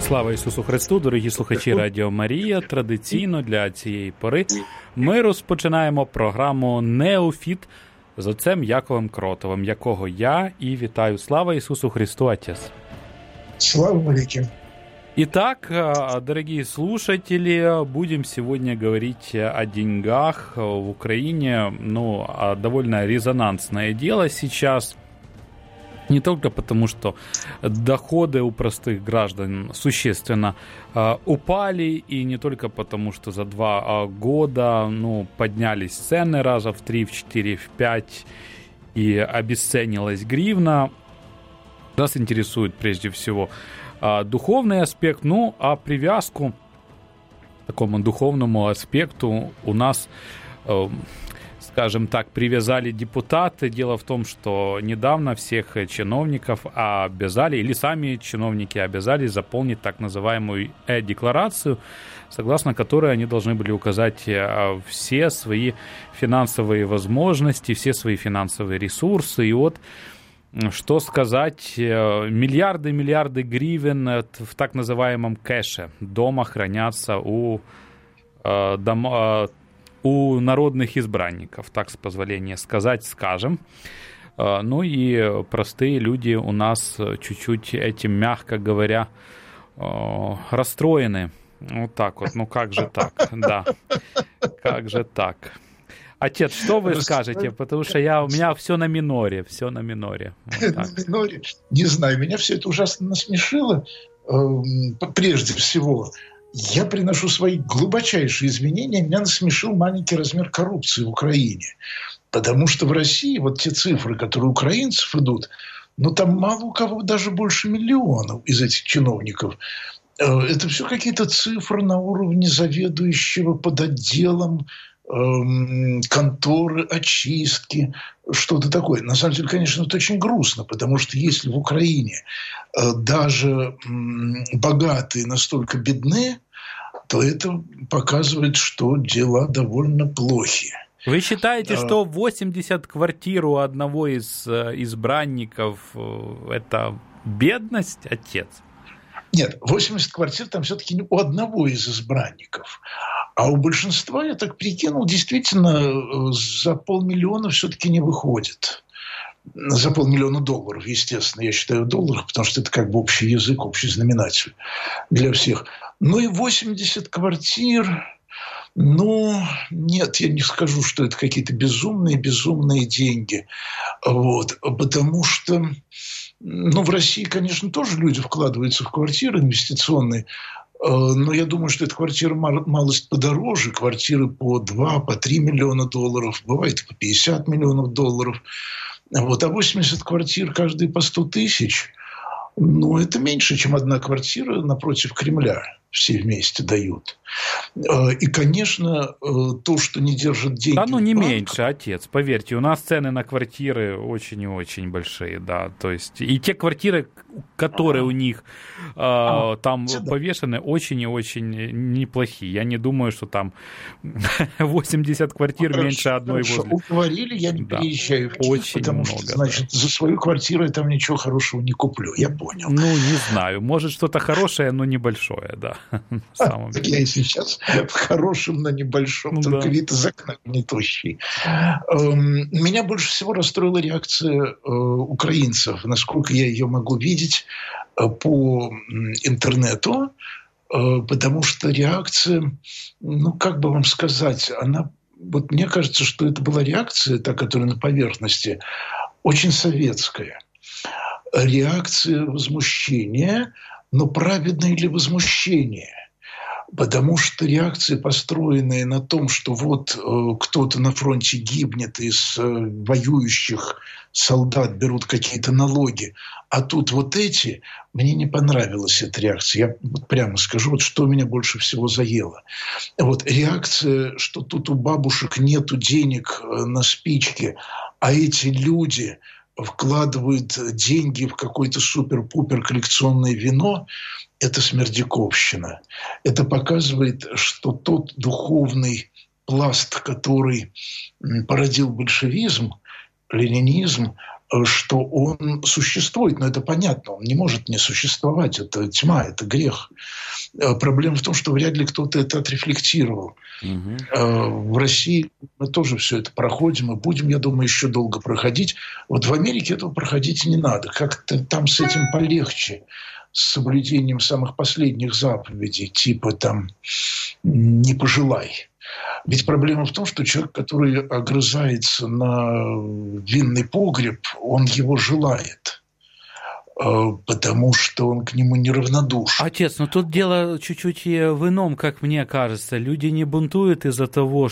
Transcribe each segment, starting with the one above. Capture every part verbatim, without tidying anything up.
Слава Ісусу Христу, дорогі слухачі Радіо Марія. Традиційно для цієї пори ми розпочинаємо програму «Неофіт» з отцем Яковом Кротовим, якого я і вітаю. Слава Ісусу Христу, Отец! Слава навеки! Итак, дорогие слушатели, будем сегодня говорить о деньгах в Украине. Ну, довольно резонансное дело сейчас. Не только потому, что доходы у простых граждан существенно э, упали, и не только потому, что за два э, года ну, поднялись цены раза в три, в четыре, в пять, и обесценилась гривна. Нас интересует прежде всего э, духовный аспект, ну а привязку к такому духовному аспекту у нас... Э, скажем так, привязали депутаты. Дело в том, что недавно всех чиновников обязали, или сами чиновники обязали заполнить так называемую э-декларацию, согласно которой они должны были указать все свои финансовые возможности, все свои финансовые ресурсы. И вот, что сказать, миллиарды, миллиарды гривен в так называемом кэше дома хранятся у дома, у народных избранников, так с позволения сказать, скажем. Ну и простые люди у нас чуть-чуть этим, мягко говоря, расстроены. Вот так вот, ну как же так, да, как же так. Отец, что вы скажете? Потому что я, у меня все на миноре, все на миноре. Вот на миноре? Не знаю, меня все это ужасно насмешило. Прежде всего, я приношу свои глубочайшие извинения. Меня насмешил маленький размер коррупции в Украине. Потому что в России вот те цифры, которые у украинцев идут, ну там мало у кого даже больше миллионов из этих чиновников. Это все какие-то цифры на уровне заведующего под отделом конторы, очистки, что-то такое. На самом деле, конечно, это очень грустно, потому что если в Украине даже богатые настолько бедны, то это показывает, что дела довольно плохи. Вы считаете, а... что восемьдесят квартир у одного из избранников – это бедность, отец? Нет, восемьдесят квартир там все-таки не у одного из избранников. А у большинства, я так прикинул, действительно за полмиллиона все-таки не выходит. За полмиллиона долларов, естественно, я считаю в долларах, потому что это как бы общий язык, общий знаменатель для всех. Ну и восемьдесят квартир, ну, нет, я не скажу, что это какие-то безумные-безумные деньги. Вот, потому что, ну, в России, конечно, тоже люди вкладываются в квартиры инвестиционные, но я думаю, что эта квартира малость подороже, квартиры по два, по три миллиона долларов, бывает по пятьдесят миллионов долларов. Вот, а восемьдесят квартир каждые по сто тысяч, ну, это меньше, чем одна квартира напротив Кремля. Все вместе дают. И, конечно, то, что не держат деньги... Да, ну не банк... меньше, отец, поверьте, у нас цены на квартиры очень и очень большие, да, то есть и те квартиры, которые у них а, э, там да. повешены, очень и очень неплохие. Я не думаю, что там восемьдесят квартир хорошо, меньше одной хорошо. возле... Уговорили, я не да. переезжаю в Киев, очень потому много, что, значит, да. за свою квартиру я там ничего хорошего не куплю, я понял. Ну, не знаю, может что-то хорошее, но небольшое, да. А, так я и сейчас в хорошем, но небольшом, ну, только да. вид из окна не тощий. Меня больше всего расстроила реакция украинцев, насколько я ее могу видеть по интернету, потому что реакция, ну, как бы вам сказать, она, вот мне кажется, что это была реакция, та, которая на поверхности, очень советская. Реакция возмущения, но праведное ли возмущение? Потому что реакции, построенные на том, что вот э, кто-то на фронте гибнет, из э, воюющих солдат берут какие-то налоги, а тут вот эти, мне не понравилась эта реакция. Я вот прямо скажу, вот что меня больше всего заело. Вот реакция, что тут у бабушек нету денег э, на спички, а эти люди вкладывают деньги в какое-то супер-пупер коллекционное вино, это смердяковщина. Это показывает, что тот духовный пласт, который породил большевизм, ленинизм, что он существует, но это понятно, он не может не существовать, это тьма, это грех. Проблема в том, что вряд ли кто-то это отрефлектировал. Угу. В России мы тоже все это проходим и будем, я думаю, еще долго проходить. Вот в Америке этого проходить не надо, как-то там с этим полегче, с соблюдением самых последних заповедей, типа там «не пожелай». Ведь проблема в том, что человек, который огрызается на винный погреб, он его желает, потому что он к нему неравнодушен. Отец, но тут дело чуть-чуть в ином, как мне кажется. Люди не бунтуют из-за того,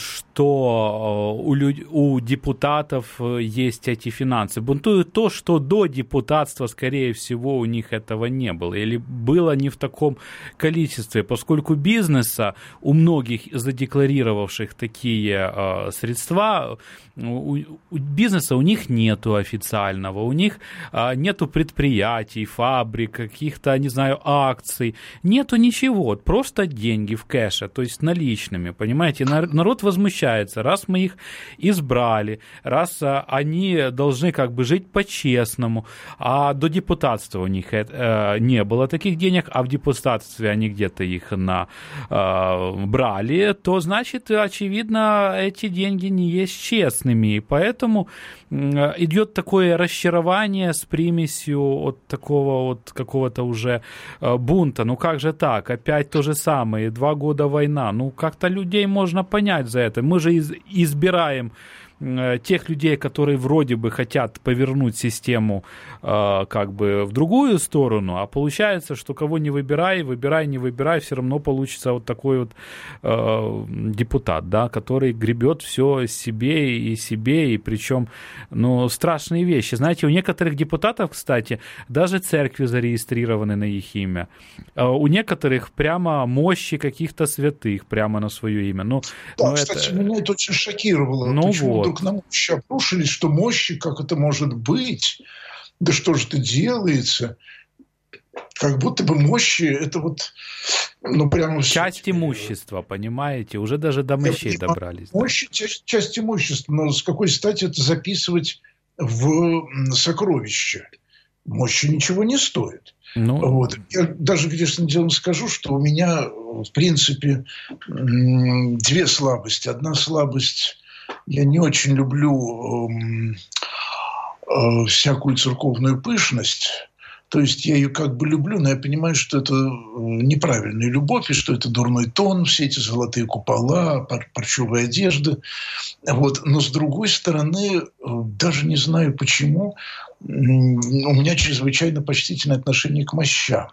что у, люд... у депутатов есть эти финансы. Бунтуют то, что до депутатства, скорее всего, у них этого не было. Или было не в таком количестве, поскольку бизнеса, у многих задекларировавших такие э, средства, у, у бизнеса у них нету официального, у них э, нету предприятий, фабрик, каких-то, не знаю, акций. Нету ничего, просто деньги в кэше, то есть наличными, понимаете? Народ возмущается, раз мы их избрали, раз они должны как бы жить по-честному, а до депутатства у них э, не было таких денег, а в депутатстве они где-то их на, э, брали, то, значит, очевидно, эти деньги не есть честными, и поэтому э, идет такое расчарование с примесью от такого вот какого-то уже бунта. Ну как же так? Опять то же самое. Два года война. Ну как-то людей можно понять за это. Мы же из- избираем тех людей, которые вроде бы хотят повернуть систему э, как бы в другую сторону, а получается, что кого не выбирай, выбирай, не выбирай, все равно получится вот такой вот э, депутат, да, который гребет все себе и себе, и причем, ну, страшные вещи. Знаете, у некоторых депутатов, кстати, даже церкви зарегистрированы на их имя. У некоторых прямо мощи каких-то святых прямо на свое имя. Ну, да, ну, кстати, это... меня это очень шокировало. Ну, почему вот. вдруг на мощи обрушились, что мощи, как это может быть? Да что же это делается? Как будто бы мощи, это вот, ну, прямо... Часть имущества, понимаете? Уже даже до мощей добрались. Мощи, да? часть, часть имущества. Но с какой стати это записывать в сокровище? Мощи ничего не стоит. Ну... Вот. Я даже, конечно, делом скажу, что у меня, в принципе, две слабости. Одна слабость... Я не очень люблю э, э, всякую церковную пышность. То есть я ее как бы люблю, но я понимаю, что это неправильная любовь, и что это дурной тон, все эти золотые купола, пар- парчевая одежда. Вот. Но с другой стороны, даже не знаю почему, у меня чрезвычайно почтительное отношение к мощам.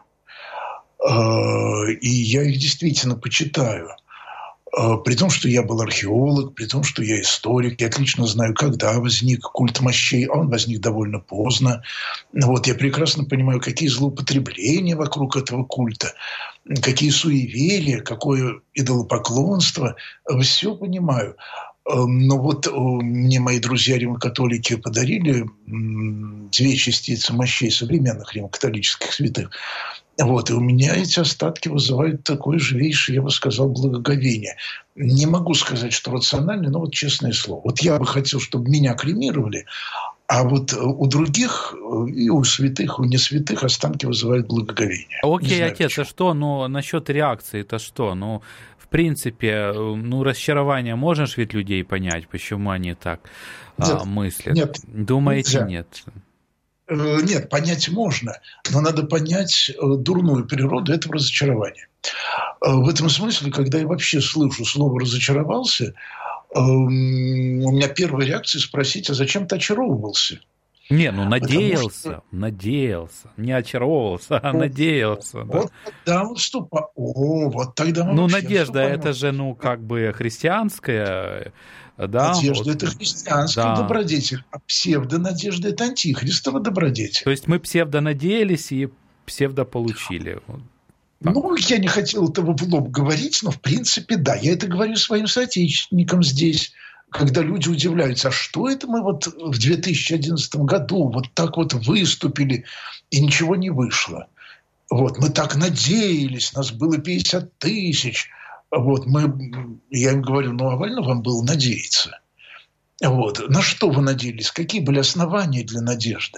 Э, и я их действительно почитаю. При том, что я был археолог, при том, что я историк, я отлично знаю, когда возник культ мощей, а он возник довольно поздно. Вот, я прекрасно понимаю, какие злоупотребления вокруг этого культа, какие суеверия, какое идолопоклонство. Все понимаю. Но вот мне мои друзья римо-католики подарили две частицы мощей современных римо-католических святых. Вот, и у меня эти остатки вызывают такое живейшее, я бы сказал, благоговение. Не могу сказать, что рационально, но вот честное слово. Вот я бы хотел, чтобы меня кремировали, а вот у других, и у святых, и у несвятых останки вызывают благоговение. Окей, знаю, отец, почему. А что, ну, насчет реакции, это что? Ну, в принципе, ну, разочарование можешь ведь людей понять, почему они так а, мыслят? Нет. Думаете, нельзя. Нет? Нет, понять можно, но надо понять дурную природу этого разочарования. В этом смысле, когда я вообще слышу слово «разочаровался», у меня первая реакция спросить, а зачем ты очаровывался? Не, ну надеялся, что... надеялся, не очаровывался, а вот, надеялся. Да. Вот тогда он вступал. О, вот тогда мы Ну, надежда, это же, ну, как бы христианская... Да, надежда вот, – это христианская да. добродетель, а псевдонадежда – это антихристова добродетель. То есть мы псевдонадеялись и псевдополучили. Ну, я не хотел этого в лоб говорить, но в принципе, да. Я это говорю своим соотечественникам здесь, когда люди удивляются, а что это мы вот в две тысячи одиннадцатом году вот так вот выступили, и ничего не вышло. Вот, мы так надеялись, нас было пятьдесят тысяч. Вот мы, я им говорю, ну, овально вам было надеяться. Вот. На что вы надеялись? Какие были основания для надежды?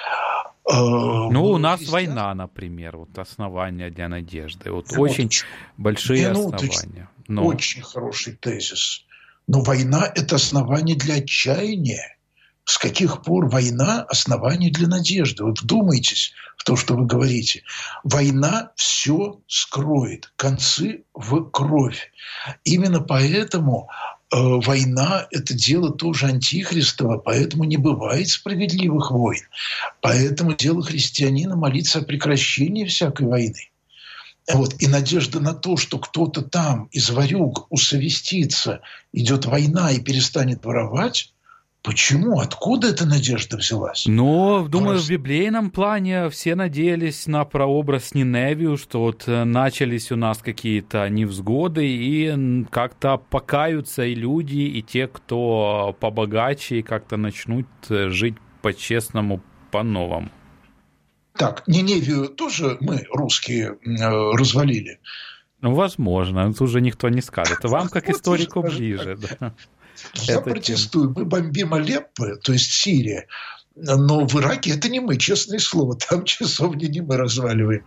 Ну, у нас Христиан... война, например, вот основания для надежды. Вот ну, очень вот, большие основания. Но... Очень хороший тезис. Но война – это основание для отчаяния. С каких пор война – основание для надежды? Вот вдумайтесь в то, что вы говорите. Война все скроет, концы в кровь. Именно поэтому э, война – это дело тоже антихристово, поэтому не бывает справедливых войн. Поэтому дело христианина молиться о прекращении всякой войны. Вот. И надежда на то, что кто-то там из ворюг усовестится, идет война и перестанет воровать. Почему? Откуда эта надежда взялась? Ну, думаю, Просто... в библейном плане все надеялись на прообраз Ниневию, что вот начались у нас какие-то невзгоды, и как-то покаются и люди, и те, кто побогаче, и как-то начнут жить по-честному, по-новому. Так, Ниневию тоже мы, русские, развалили? Ну, возможно, тут уже никто не скажет. Вам, как историку, ближе, да. Я это протестую. Тем. Мы бомбим Алеппо, то есть Сирия. Но в Ираке это не мы, честное слово. Там часовни не мы разваливаем.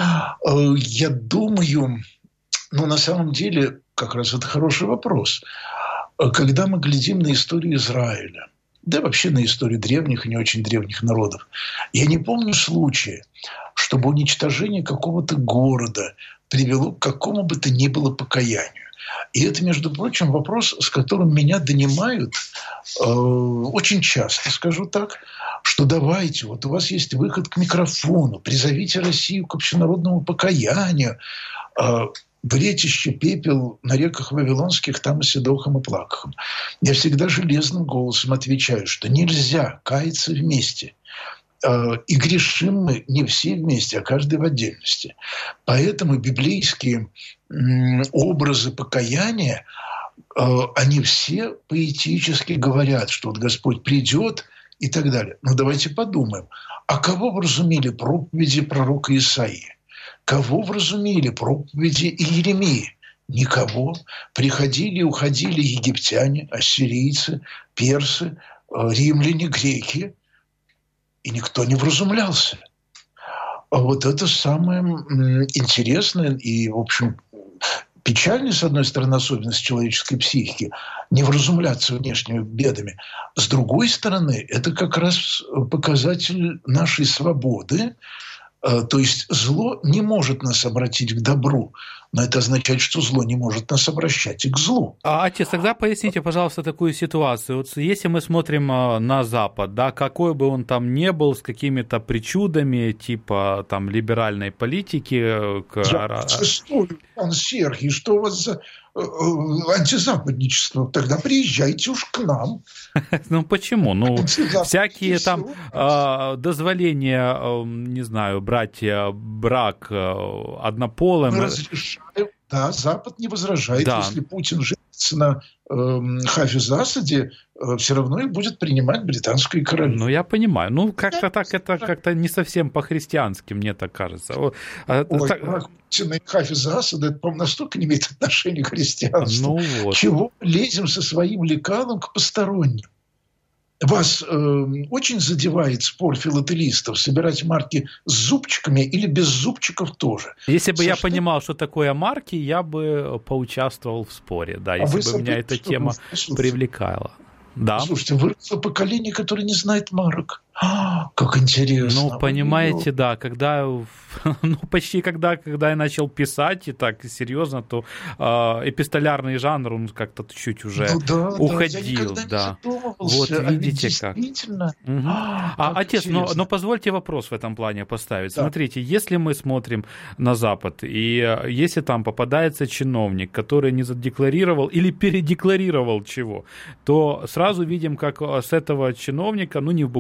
Я думаю, ну, на самом деле, как раз это хороший вопрос. Когда мы глядим на историю Израиля, да вообще на историю древних и не очень древних народов, я не помню случая, чтобы уничтожение какого-то города привело к какому бы то ни было покаянию. И это, между прочим, вопрос, с которым меня донимают э, очень часто, скажу так, что давайте, вот у вас есть выход к микрофону, призовите Россию к общенародному покаянию, э, в ретище пепел на реках вавилонских, там и Седохом, и Плакахом. Я всегда железным голосом отвечаю, что нельзя каяться вместе. И грешим мы не все вместе, а каждый в отдельности. Поэтому библейские образы покаяния, они все поэтически говорят, что вот Господь придет и так далее. Но давайте подумаем, а кого вразумили проповеди пророка Исаии? Кого вразумили проповеди Иеремии? Никого. Приходили и уходили египтяне, ассирийцы, персы, римляне, греки. И никто не вразумлялся. А вот это самое интересное и, в общем, печальное, с одной стороны, особенность человеческой психики, не вразумляться внешними бедами. С другой стороны, это как раз показатель нашей свободы. То есть зло не может нас обратить к добру, но это означает, что зло не может нас обращать и к злу. А, отец, тогда поясните, пожалуйста, такую ситуацию. Вот если мы смотрим на Запад, да, какой бы он там ни был, с какими-то причудами, типа там либеральной политики... Я чувствую, пан Сергий, что у вас за антизападничество? Тогда приезжайте уж к нам. Ну почему? Ну всякие там дозволения, не знаю, брать брак однополым... Да, Запад не возражает, да. Если Путин женится на э, Хафиз Асаде, э, все равно и будет принимать британскую королеву. Ну, я понимаю. Ну, как-то так, это как-то не совсем по-христиански, мне так кажется. Ой, так... Путина и Хафиза Асада, это, по-моему, настолько не имеет отношения к христианству. Ну, вот. Чего лезем со своим лекалом к посторонним? Вас э, очень задевает спор филателистов собирать марки с зубчиками или без зубчиков тоже? Если бы Саш, я понимал, что такое марки, я бы поучаствовал в споре, да, если а бы меня эта тема привлекала. Да. Слушайте, выросло поколение, которое не знает марок. А, как интересно. Ну, понимаете, Ой, да, когда, ну, почти когда, когда я начал писать, и так серьезно, то э, эпистолярный жанр, он как-то чуть уже ну, да, уходил. Да, да. Не вот видите как. Действительно. Угу. А, а отец, но, но позвольте вопрос в этом плане поставить. Да. Смотрите, если мы смотрим на Запад, и если там попадается чиновник, который не задекларировал или передекларировал чего, то сразу видим, как с этого чиновника, ну, не в буквальном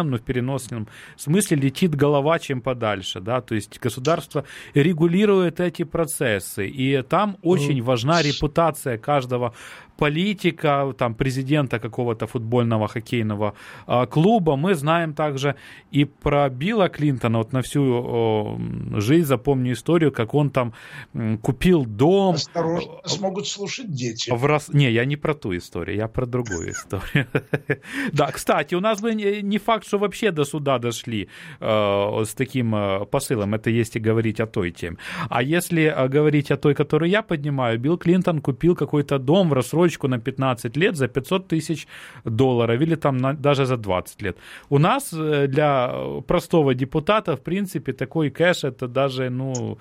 но в переносном смысле летит голова чем подальше, да, то есть государство регулирует эти процессы, и там очень важна репутация каждого политика, там, президента какого-то футбольного, хоккейного э, клуба. Мы знаем также и про Билла Клинтона. Вот на всю э, жизнь запомню историю, как он там э, купил дом. Осторожно, смогут слушать дети. В Рос... Не, я не про ту историю, я про другую историю. Да, кстати, у нас бы не факт, что вообще до суда дошли э, с таким э, посылом. Это если говорить о той теме. А если э, говорить о той, которую я поднимаю, Билл Клинтон купил какой-то дом в рассрочку на пятнадцать лет за пятьсот тысяч долларов или там на, даже за двадцать лет. У нас для простого депутата, в принципе, такой кэш, это даже, ну,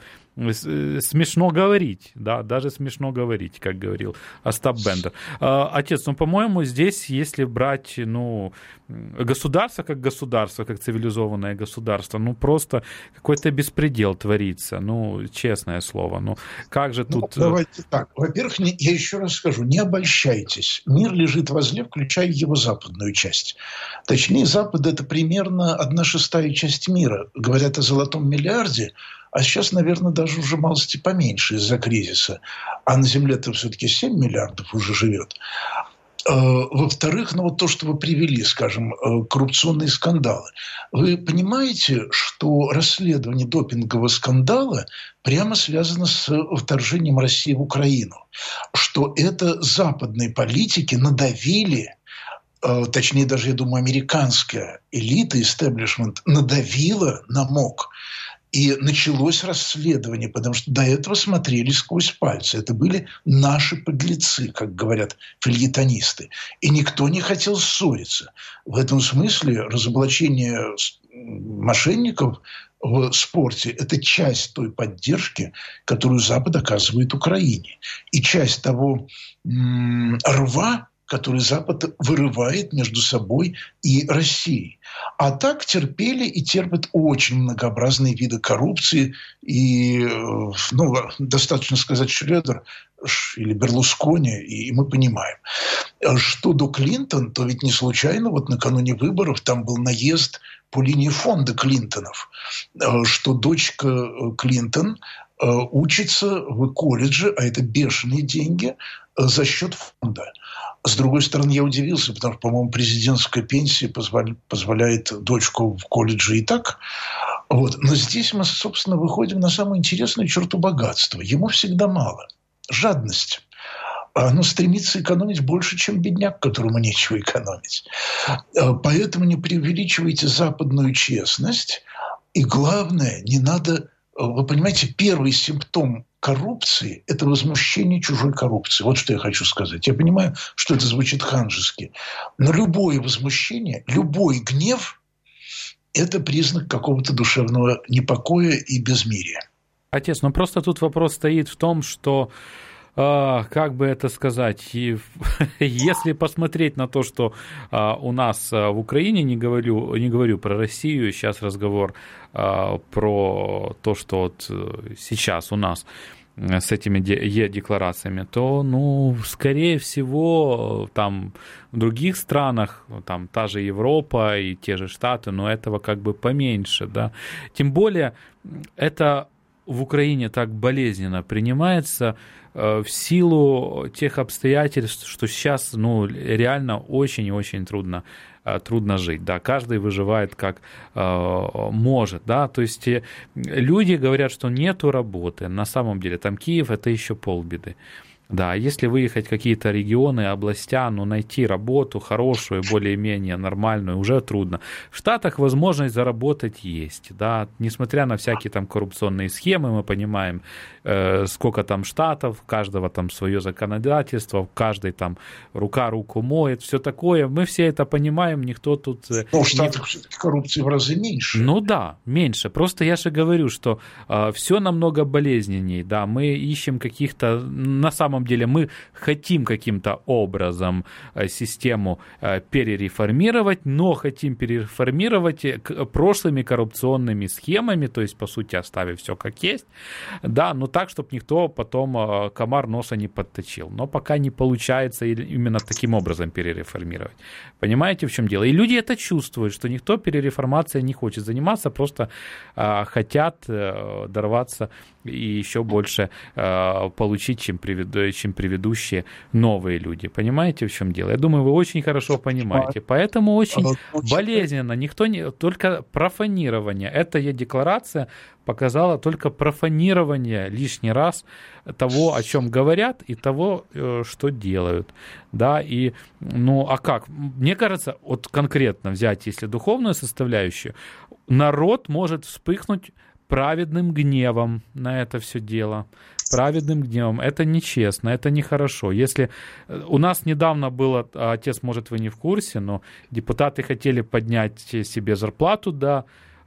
смешно говорить, да, даже смешно говорить, как говорил Остап Бендер. Отец, ну, по-моему, здесь, если брать, ну, государство как государство, как цивилизованное государство, ну, просто какой-то беспредел творится, ну, честное слово, ну, как же тут... Ну, давайте так, во-первых, не, я еще раз скажу, не обольщайтесь, мир лежит возле, включая его западную часть. Точнее, Запад – это примерно одна шестая часть мира. Говорят о золотом миллиарде, а сейчас, наверное, даже уже малости поменьше из-за кризиса. А на Земле-то все-таки семь миллиардов уже живет. Во-вторых, ну вот то, что вы привели, скажем, коррупционные скандалы. Вы понимаете, что расследование допингового скандала прямо связано с вторжением России в Украину? Что это западные политики надавили, точнее даже, я думаю, американская элита, истеблишмент, надавила на МОК. И началось расследование, потому что до этого смотрели сквозь пальцы. Это были наши подлецы, как говорят фельетонисты. И никто не хотел ссориться. В этом смысле разоблачение мошенников в спорте – это часть той поддержки, которую Запад оказывает Украине. И часть того м- рва, который Запад вырывает между собой и Россией. А так терпели и терпят очень многообразные виды коррупции. И, ну, достаточно сказать Шредер или Берлускони, и мы понимаем. Что до Клинтон, то ведь не случайно, вот накануне выборов там был наезд по линии фонда Клинтонов, что дочка Клинтон учится в колледже, а это бешеные деньги, за счет фонда. С другой стороны, я удивился, потому что, по-моему, президентская пенсия позволяет дочку в колледже и так. Вот. Но здесь мы, собственно, выходим на самую интересную черту богатства. Ему всегда мало. Жадность. Оно стремится экономить больше, чем бедняк, которому нечего экономить. Поэтому не преувеличивайте западную честность. И главное, не надо... Вы понимаете, первый симптом коррупции – это возмущение чужой коррупции. Вот что я хочу сказать. Я понимаю, что это звучит ханжески. Но любое возмущение, любой гнев – это признак какого-то душевного непокоя и безмирия. Отец, ну просто тут вопрос стоит в том, что, э, как бы это сказать, и, если посмотреть на то, что э, у нас в Украине, не говорю, не говорю про Россию, сейчас разговор э, про то, что вот сейчас у нас с этими Е-декларациями, то, ну, скорее всего, там в других странах, там та же Европа и те же Штаты, но этого как бы поменьше, да. Тем более, это в Украине так болезненно принимается э, в силу тех обстоятельств, что сейчас, ну, реально очень и очень трудно, э, трудно жить, да, каждый выживает как э, может, да, то есть э, люди говорят, что нету работы, на самом деле там Киев – это еще полбеды. Да, если выехать в какие-то регионы, областя, ну, найти работу хорошую, более-менее нормальную, уже трудно. В Штатах возможность заработать есть, да, несмотря на всякие там коррупционные схемы, мы понимаем, э, сколько там штатов, у каждого там свое законодательство, каждый там рука руку моет, все такое, мы все это понимаем, никто тут... Но в Штатах не... все-таки коррупции в разы меньше. Ну да, меньше, просто я же говорю, что э, все намного болезненней, да, мы ищем каких-то, на самом самом деле мы хотим каким-то образом систему перереформировать, но хотим перереформировать прошлыми коррупционными схемами, то есть, по сути, оставив все как есть, да, но так, чтобы никто потом комар носа не подточил. Но пока не получается именно таким образом перереформировать. Понимаете, в чем дело? И люди это чувствуют, что никто перереформацией не хочет заниматься, просто а, хотят а, дорваться и еще больше а, получить, чем, приведу, чем предыдущие новые люди. Понимаете, в чем дело? Я думаю, вы очень хорошо понимаете. Поэтому очень болезненно. Никто не... Только профанирование. Эта декларация показала только профанирование лишний раз того, о чем говорят, и того, что делают. Да, и, ну, а как? Мне кажется, вот конкретно взять, если духовную составляющую, народ может вспыхнуть праведным гневом на это все дело. Праведным гневом. Это нечестно, это нехорошо. Если у нас недавно было, отец, может, вы не в курсе, но депутаты хотели поднять себе зарплату до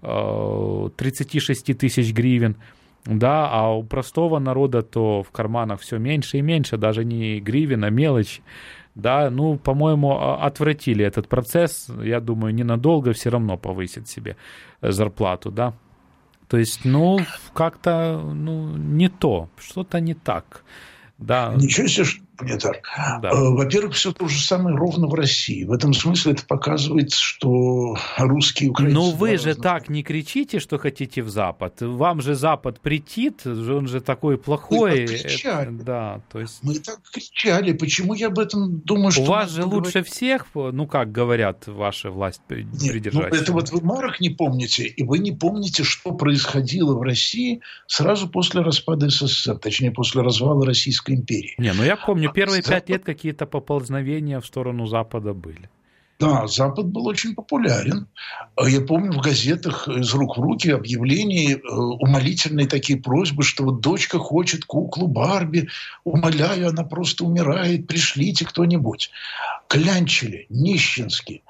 тридцать шесть тысяч гривен, да, а у простого народа то в карманах все меньше и меньше, даже не гривен, а мелочь. Да, ну, по-моему, отвратили этот процесс. Я думаю, ненадолго все равно повысит себе зарплату, да. То есть, ну, как-то, ну, не то, что-то не так. Да. Ничего себе, что не так. Да. Во-первых, все то же самое ровно в России. В этом смысле это показывает, что русские и украинцы... Но вы же так не кричите, что хотите в Запад. Вам же Запад претит, он же такой плохой. Мы так кричали. Это, да, то есть... Мы так кричали. Почему я об этом думаю, что... У вас же лучше говорить... всех, ну, как говорят, ваша власть придержащая. Ну, это вот вы марок не помните, и вы не помните, что происходило в России сразу после распада СССР, точнее, после развала Российской империи. Не, ну я помню, первые пять лет какие-то поползновения в сторону Запада были. Да, Запад был очень популярен. Я помню в газетах из рук в руки объявления, умолительные такие просьбы, что вот дочка хочет куклу Барби, умоляю, она просто умирает, пришлите кто-нибудь. Клянчили, нищенски.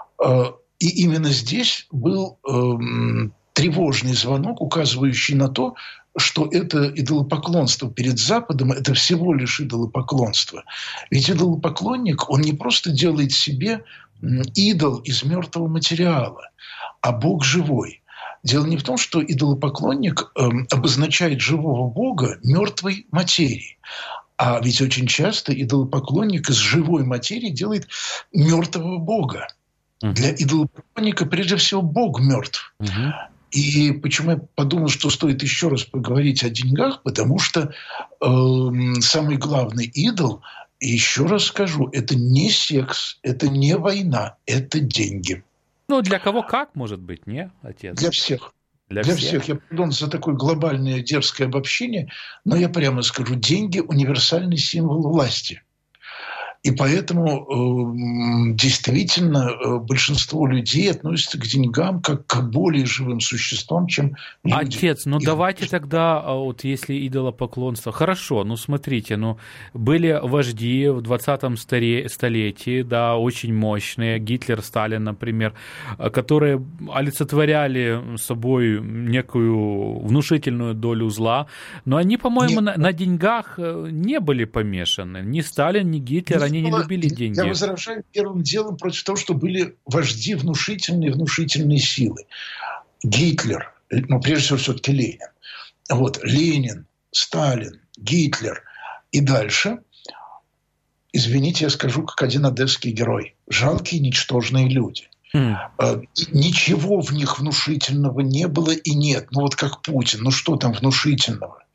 И именно здесь был тревожный звонок, указывающий на то, что это идолопоклонство перед Западом, это всего лишь идолопоклонство. Ведь идолопоклонник, он не просто делает себе идол из мертвого материала, а Бог живой. Дело не в том, что идолопоклонник э, обозначает живого Бога мертвой материи. А ведь очень часто идолопоклонник из живой материи делает мертвого Бога. Для идолопоклонника прежде всего Бог мертв. Uh-huh. И почему я подумал, что стоит еще раз поговорить о деньгах, потому что э, самый главный идол, еще раз скажу, это не секс, это не война, это деньги. Ну, для кого как, может быть, не, отец? Для всех. Для, для всех. всех. Я пардон за такое глобальное дерзкое обобщение, но я прямо скажу, деньги – универсальный символ власти. И поэтому э, действительно э, большинство людей относятся к деньгам как к более живым существам, чем люди. Отец, ну и... давайте тогда, вот если идолопоклонство... Хорошо, ну смотрите, ну были вожди в двадцатом столетии, да, очень мощные, Гитлер, Сталин, например, которые олицетворяли собой некую внушительную долю зла, но они, по-моему, на, на деньгах не были помешаны. Ни Сталин, ни Гитлер, они не любили деньги. Я возражаю первым делом против того, что были вожди внушительные, внушительные силы. Гитлер, ну, прежде всего, все-таки Ленин. Вот, Ленин, Сталин, Гитлер и дальше. Извините, я скажу, как один одесский герой. Жалкие, ничтожные люди. Mm. Ничего в них внушительного не было и нет. Ну, вот как Путин. Ну, что там внушительного?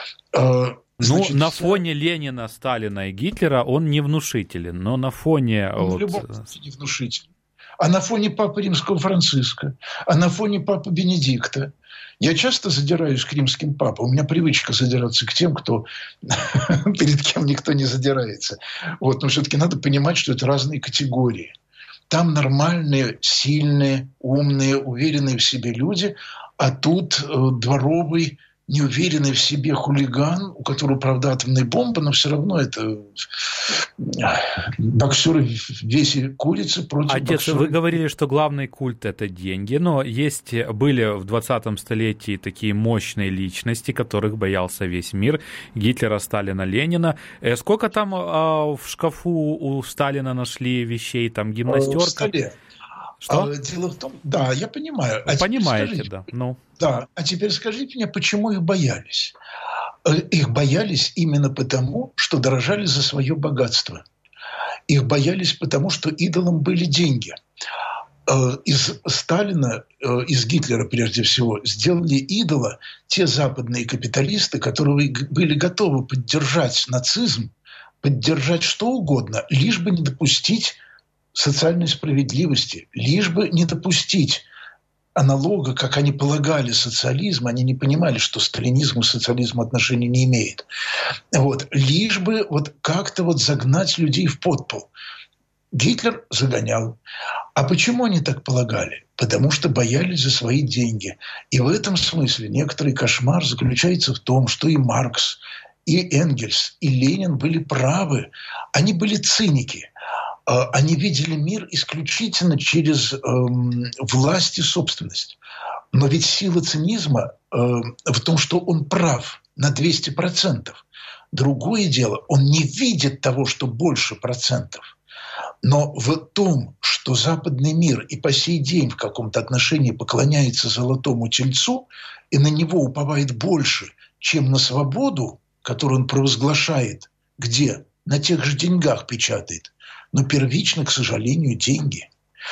Значит, ну, на фоне Ленина, Сталина и Гитлера он не внушителен, но на фоне... Он вот... в любом случае не внушителен. А на фоне папы Римского Франциска, а на фоне папы Бенедикта. Я часто задираюсь к римским папам. У меня привычка задираться к тем, кто перед кем никто не задирается. Вот. Но все-таки надо понимать, что это разные категории. Там нормальные, сильные, умные, уверенные в себе люди, а тут э, дворовый неуверенный в себе хулиган, у которого, правда, атомная бомба, но все равно это боксер в весе курицы против Отец, боксера. Вы говорили, что главный культ – это деньги, но есть, были в двадцатом столетии такие мощные личности, которых боялся весь мир – Гитлера, Сталина, Ленина. Сколько там а, в шкафу у Сталина нашли вещей, там гимнастерка? В столе. Что? А, дело в том, да, я понимаю. А Понимаете, скажите, да. Ну. Да, а теперь скажите мне, почему их боялись? Их боялись именно потому, что дорожали за свое богатство. Их боялись потому, что идолом были деньги. Из Сталина, из Гитлера прежде всего, сделали идола те западные капиталисты, которые были готовы поддержать нацизм, поддержать что угодно, лишь бы не допустить социальной справедливости, лишь бы не допустить аналога, как они полагали, социализм. Они не понимали, что сталинизм и социализм отношения не имеет. Вот. Лишь бы вот как-то вот загнать людей в подпол. Гитлер загонял. А почему они так полагали? Потому что боялись за свои деньги. И в этом смысле некоторый кошмар заключается в том, что и Маркс, и Энгельс, и Ленин были правы. Они были циники. Они видели мир исключительно через э, власть и собственность. Но ведь сила цинизма э, в том, что он прав на двести процентов. Другое дело, он не видит того, что больше процентов. Но в том, что западный мир и по сей день в каком-то отношении поклоняется золотому тельцу и на него уповает больше, чем на свободу, которую он провозглашает, где? На тех же деньгах печатает. Но первично, к сожалению, деньги.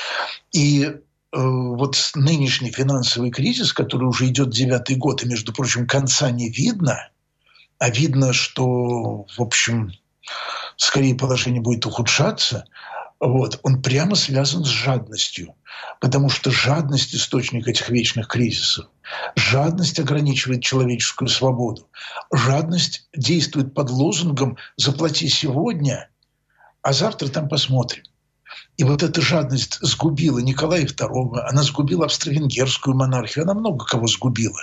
И э, вот нынешний финансовый кризис, который уже идет девятый год, и, между прочим, конца не видно, а видно, что, в общем, скорее положение будет ухудшаться, вот, он прямо связан с жадностью. Потому что жадность – источник этих вечных кризисов. Жадность ограничивает человеческую свободу. Жадность действует под лозунгом «заплати сегодня», а завтра там посмотрим. И вот эта жадность сгубила Николая второго, она сгубила австро-венгерскую монархию, она много кого сгубила.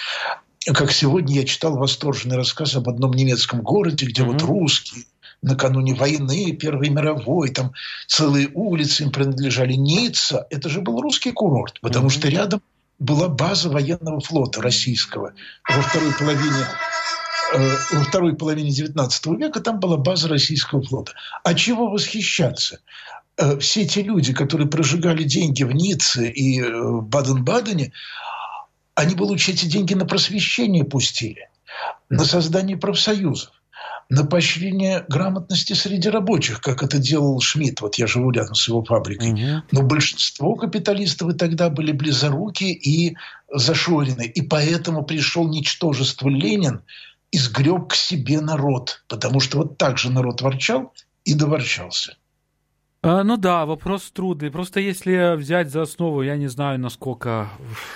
Как сегодня я читал восторженный рассказ об одном немецком городе, где mm-hmm. вот русские накануне войны Первой мировой, там целые улицы им принадлежали. Ницца – это же был русский курорт, потому mm-hmm. что рядом была база военного флота российского. Во второй половине... Во второй половине девятнадцатого века там была база российского флота. А чего восхищаться? Все те люди, которые прожигали деньги в Ницце и в Баден-Бадене, они бы лучше эти деньги на просвещение пустили, на создание профсоюзов, на поощрение грамотности среди рабочих, как это делал Шмидт. Вот я живу рядом с его фабрикой. Угу. Но большинство капиталистов и тогда были близоруки и зашорены. И поэтому пришел ничтожество Ленин и сгреб к себе народ, потому что вот так же народ ворчал и доворчался. А, ну да, вопрос трудный. Просто если взять за основу, я не знаю, насколько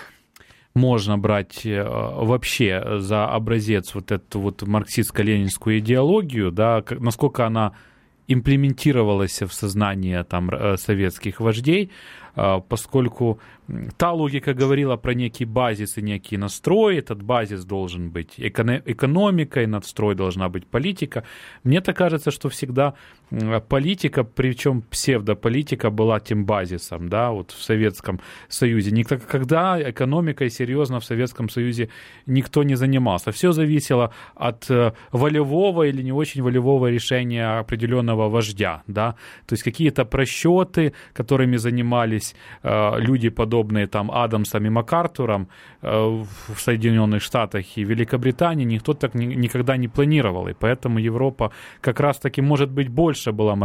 можно брать вообще за образец вот эту вот марксистско-ленинскую идеологию, да, насколько она имплементировалась в сознание там советских вождей, поскольку та логика говорила про некий базис и некий настрой, этот базис должен быть экономикой, надстрой должна быть политика. Мне-то кажется, что всегда политика, причем псевдополитика, была тем базисом, да, вот в Советском Союзе. Никогда экономикой серьезно в Советском Союзе никто не занимался. Все зависело от волевого или не очень волевого решения определенного вождя, да, то есть какие-то просчеты, которыми занимались э, люди, подобные там Адамсам и МакАртурам э, в Соединенных Штатах и Великобритании, никто так ни, никогда не планировал, и поэтому Европа как раз-таки, может быть, больше была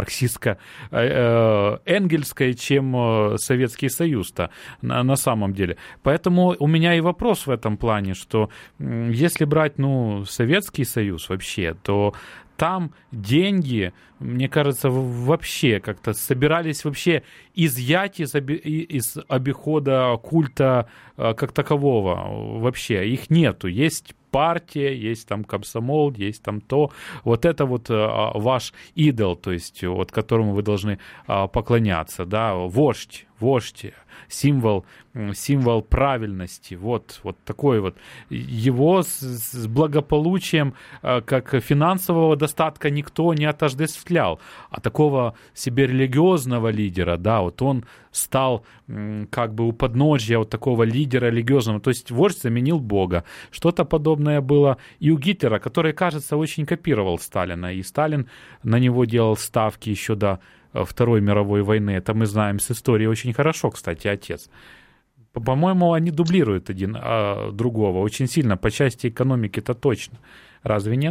марксистско-энгельской, чем Советский Союз-то на, на самом деле. Поэтому у меня и вопрос в этом плане, что если брать, ну, Советский Союз вообще, то там деньги, мне кажется, вообще как-то собирались вообще изъять из, оби- из обихода культа как такового. Вообще их нету. Есть партия, есть там комсомол, есть там то. Вот это вот а, ваш идол, то есть вот которому вы должны а, поклоняться, да, вождь, вождь, символ, символ правильности, вот, вот такой вот. Его с, с благополучием, как финансового достатка, никто не отождествлял, а такого себе религиозного лидера, да, вот он стал как бы у подножья вот такого лидера религиозного, то есть вождь заменил Бога. Что-то подобное было и у Гитлера, который, кажется, очень копировал Сталина, и Сталин на него делал ставки еще до Второй мировой войны. Это мы знаем с истории очень хорошо, кстати, отец. По-моему, они дублируют один а, другого очень сильно, по части экономики-то точно. Разве нет?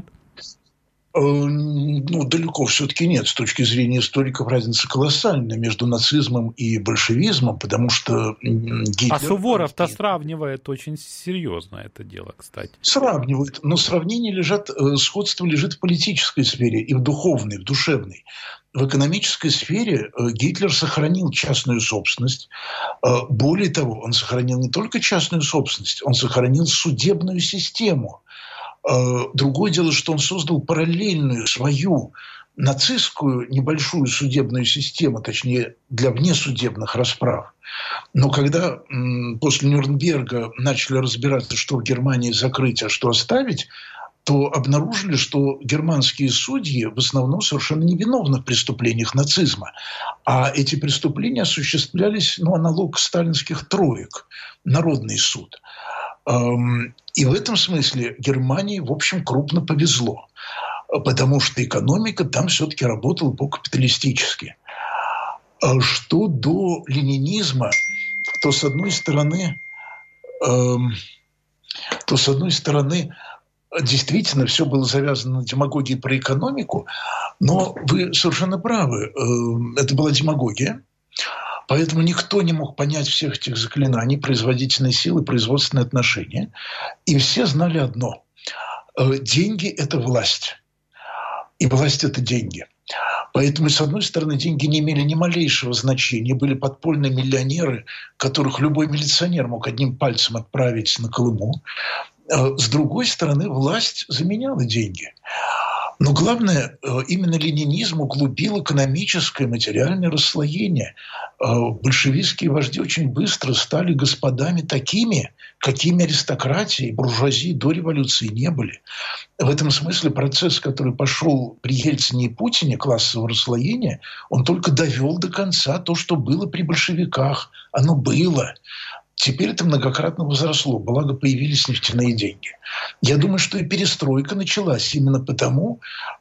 Ну, далеко все-таки нет. С точки зрения историков разница колоссальная между нацизмом и большевизмом, потому что Гитлер... А Суворов-то сравнивает очень серьезно это дело, кстати. Сравнивает, но сравнение лежат, сходство лежит в политической сфере и в духовной, в душевной. В экономической сфере Гитлер сохранил частную собственность. Более того, он сохранил не только частную собственность, он сохранил судебную систему. Другое дело, что он создал параллельную свою нацистскую небольшую судебную систему, точнее, для внесудебных расправ. Но когда м, после Нюрнберга начали разбираться, что в Германии закрыть, а что оставить, то обнаружили, что германские судьи в основном совершенно невиновны в преступлениях нацизма. А эти преступления осуществлялись, ну, аналог сталинских троек, народный суд. И в этом смысле Германии, в общем, крупно повезло, потому что экономика там все-таки работала по-капиталистически. Что до ленинизма, то с одной стороны, то с одной стороны, действительно все было завязано на демагогии про экономику, но вы совершенно правы, это была демагогия. Поэтому никто не мог понять всех этих заклинаний, производительной силы, производственные отношения. И все знали одно. Деньги – это власть. И власть – это деньги. Поэтому, с одной стороны, деньги не имели ни малейшего значения. Были подпольные миллионеры, которых любой милиционер мог одним пальцем отправить на Колыму. С другой стороны, власть заменяла деньги. Но главное, именно ленинизм углубил экономическое, материальное расслоение. Большевистские вожди очень быстро стали господами такими, какими аристократия и буржуазия до революции не были. В этом смысле процесс, который пошел при Ельцине и Путине, классового расслоения, он только довел до конца то, что было при большевиках. Оно было. Теперь это многократно возросло, благо появились нефтяные деньги. Я думаю, что и перестройка началась именно потому,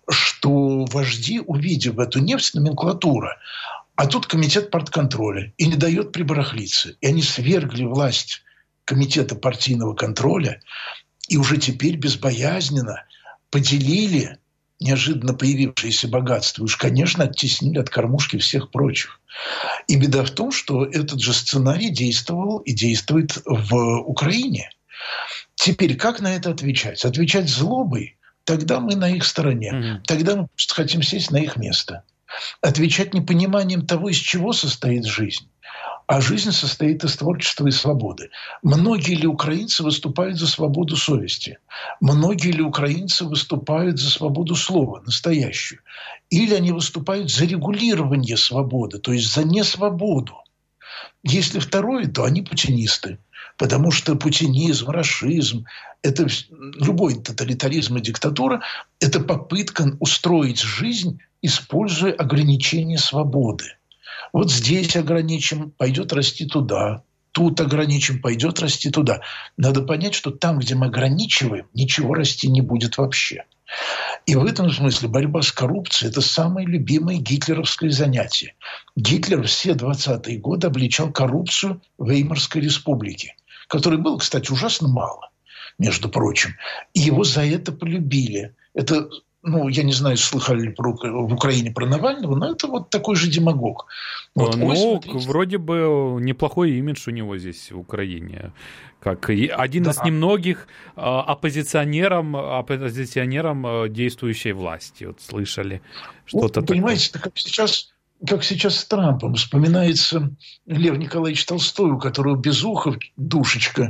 что вожди, увидев эту нефть, номенклатура, а тут комитет партконтроля, и не дает прибарахлиться. И они свергли власть комитета партийного контроля, и уже теперь безбоязненно поделили неожиданно появившееся богатство. Уж, конечно, оттеснили от кормушки всех прочих. И беда в том, что этот же сценарий действовал и действует в Украине. Теперь как на это отвечать? Отвечать злобой? Тогда мы на их стороне. Mm-hmm. Тогда мы просто хотим сесть на их место. Отвечать непониманием того, из чего состоит жизнь. А жизнь состоит из творчества и свободы. Многие ли украинцы выступают за свободу совести? Многие ли украинцы выступают за свободу слова, настоящую? Или они выступают за регулирование свободы, то есть за несвободу? Если второе, то они путинисты. Потому что путинизм, рашизм, это любой тоталитаризм и диктатура – это попытка устроить жизнь, используя ограничения свободы. Вот здесь ограничим, пойдет расти туда. Тут ограничим, пойдет расти туда. Надо понять, что там, где мы ограничиваем, ничего расти не будет вообще. И в этом смысле борьба с коррупцией – это самое любимое гитлеровское занятие. Гитлер все двадцатые годы обличал коррупцию в Веймарской республике, которой было, кстати, ужасно мало, между прочим. И его за это полюбили. Это... Ну, я не знаю, слыхали ли про, в Украине про Навального, но это вот такой же демагог. Вот, ну, ой, вроде бы неплохой имидж у него здесь в Украине. Как один да. из немногих оппозиционером, оппозиционером действующей власти. Вот слышали что-то вот, понимаете, это как сейчас... Как сейчас с Трампом. Вспоминается Лев Николаевич Толстой, у которого Безухов, душечка,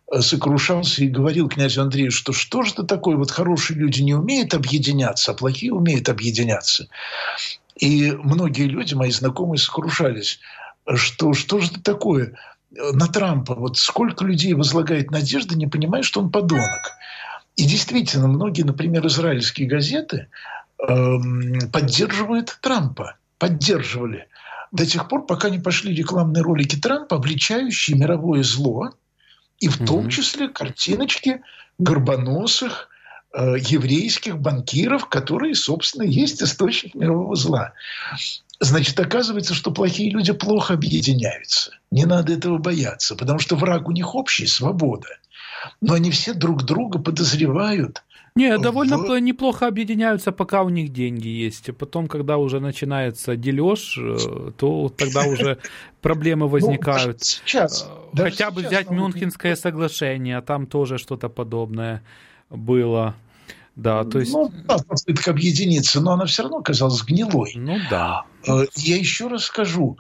сокрушался и говорил князю Андрею, что что же это такое, вот хорошие люди не умеют объединяться, а плохие умеют объединяться. И многие люди, мои знакомые, сокрушались, что что же это такое на Трампа, вот сколько людей возлагает надежды, не понимая, что он подонок. И действительно, многие, например, израильские газеты э, поддерживают Трампа, поддерживали до тех пор, пока не пошли рекламные ролики Трампа, обличающие мировое зло, и в том числе картиночки горбоносых э, еврейских банкиров, которые, собственно, есть источник мирового зла. Значит, оказывается, что плохие люди плохо объединяются. Не надо этого бояться, потому что враг у них общий – свобода. Но они все друг друга подозревают. Не, довольно в... неплохо объединяются, пока у них деньги есть. Потом, когда уже начинается дележ, то тогда уже проблемы возникают. Сейчас, хотя бы взять Мюнхенское соглашение, там тоже что-то подобное было. Да, то есть... Ну, да, попытка объединиться, но она все равно оказалась гнилой. Ну да. Я еще раз скажу,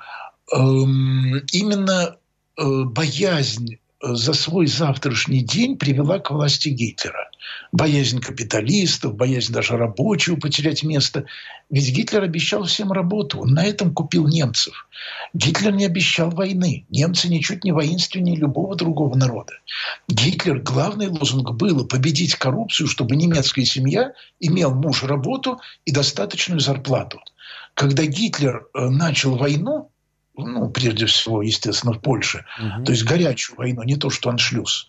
именно боязнь за свой завтрашний день привела к власти Гитлера. Боязнь капиталистов, боязнь даже рабочего потерять место. Ведь Гитлер обещал всем работу. Он на этом купил немцев. Гитлер не обещал войны. Немцы ничуть не воинственнее любого другого народа. Гитлер, главный лозунг было победить коррупцию, чтобы немецкая семья имела муж работу и достаточную зарплату. Когда Гитлер начал войну, ну, прежде всего, естественно, в Польше, угу. то есть горячую войну, не то что аншлюз,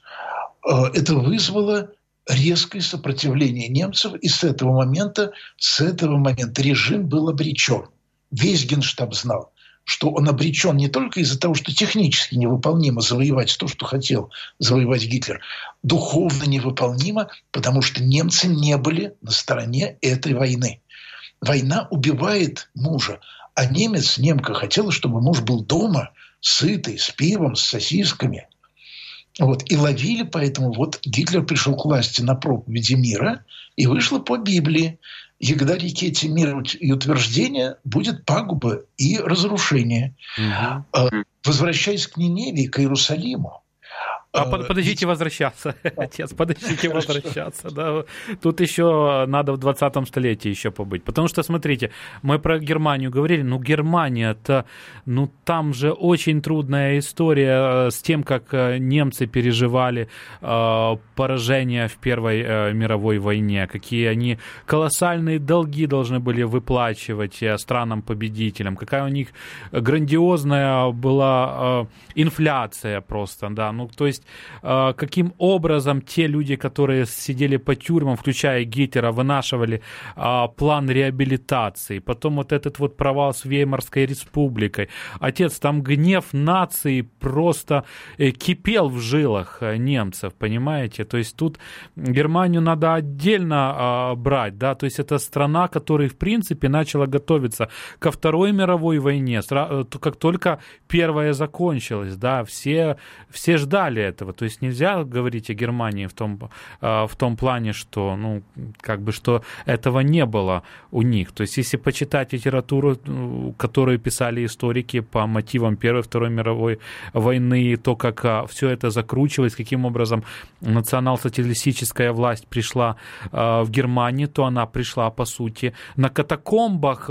это вызвало резкое сопротивление немцев, и с этого момента, с этого момента режим был обречен. Весь Генштаб знал, что он обречен не только из-за того, что технически невыполнимо завоевать то, что хотел завоевать Гитлер, духовно невыполнимо, потому что немцы не были на стороне этой войны. Война убивает мужа, а немец, немка хотела, чтобы муж был дома, сытый, с пивом, с сосисками. Вот. И ловили, поэтому вот Гитлер пришел к власти на проповеди мира, и вышло по Библии. Егда рекете мира и утверждения будет пагуба и разрушение. Угу. Возвращаясь к Ниневии, к Иерусалиму. А под, подождите возвращаться, отец, подождите возвращаться. Да. Тут еще надо в двадцатом столетии еще побыть. Потому что, смотрите, мы про Германию говорили, ну Германия-то, ну там же очень трудная история с тем, как немцы переживали э, поражение в Первой э, мировой войне, какие они колоссальные долги должны были выплачивать странам-победителям, какая у них грандиозная была э, инфляция просто, да, ну то есть каким образом те люди, которые сидели по тюрьмам, включая Гитлера, вынашивали а, план реабилитации. Потом вот этот вот провал с Веймарской республикой. Отец, там гнев нации просто э, кипел в жилах немцев, понимаете? То есть тут Германию надо отдельно а, брать, да, то есть это страна, которая в принципе начала готовиться ко Второй мировой войне, как только Первая закончилась, да, все, все ждали этого. То есть нельзя говорить о Германии в том, в том плане, что, ну, как бы, что этого не было у них. То есть если почитать литературу, которую писали историки по мотивам Первой и Второй мировой войны, то, как все это закручивалось, каким образом национал-социалистическая власть пришла в Германию, то она пришла, по сути, на катакомбах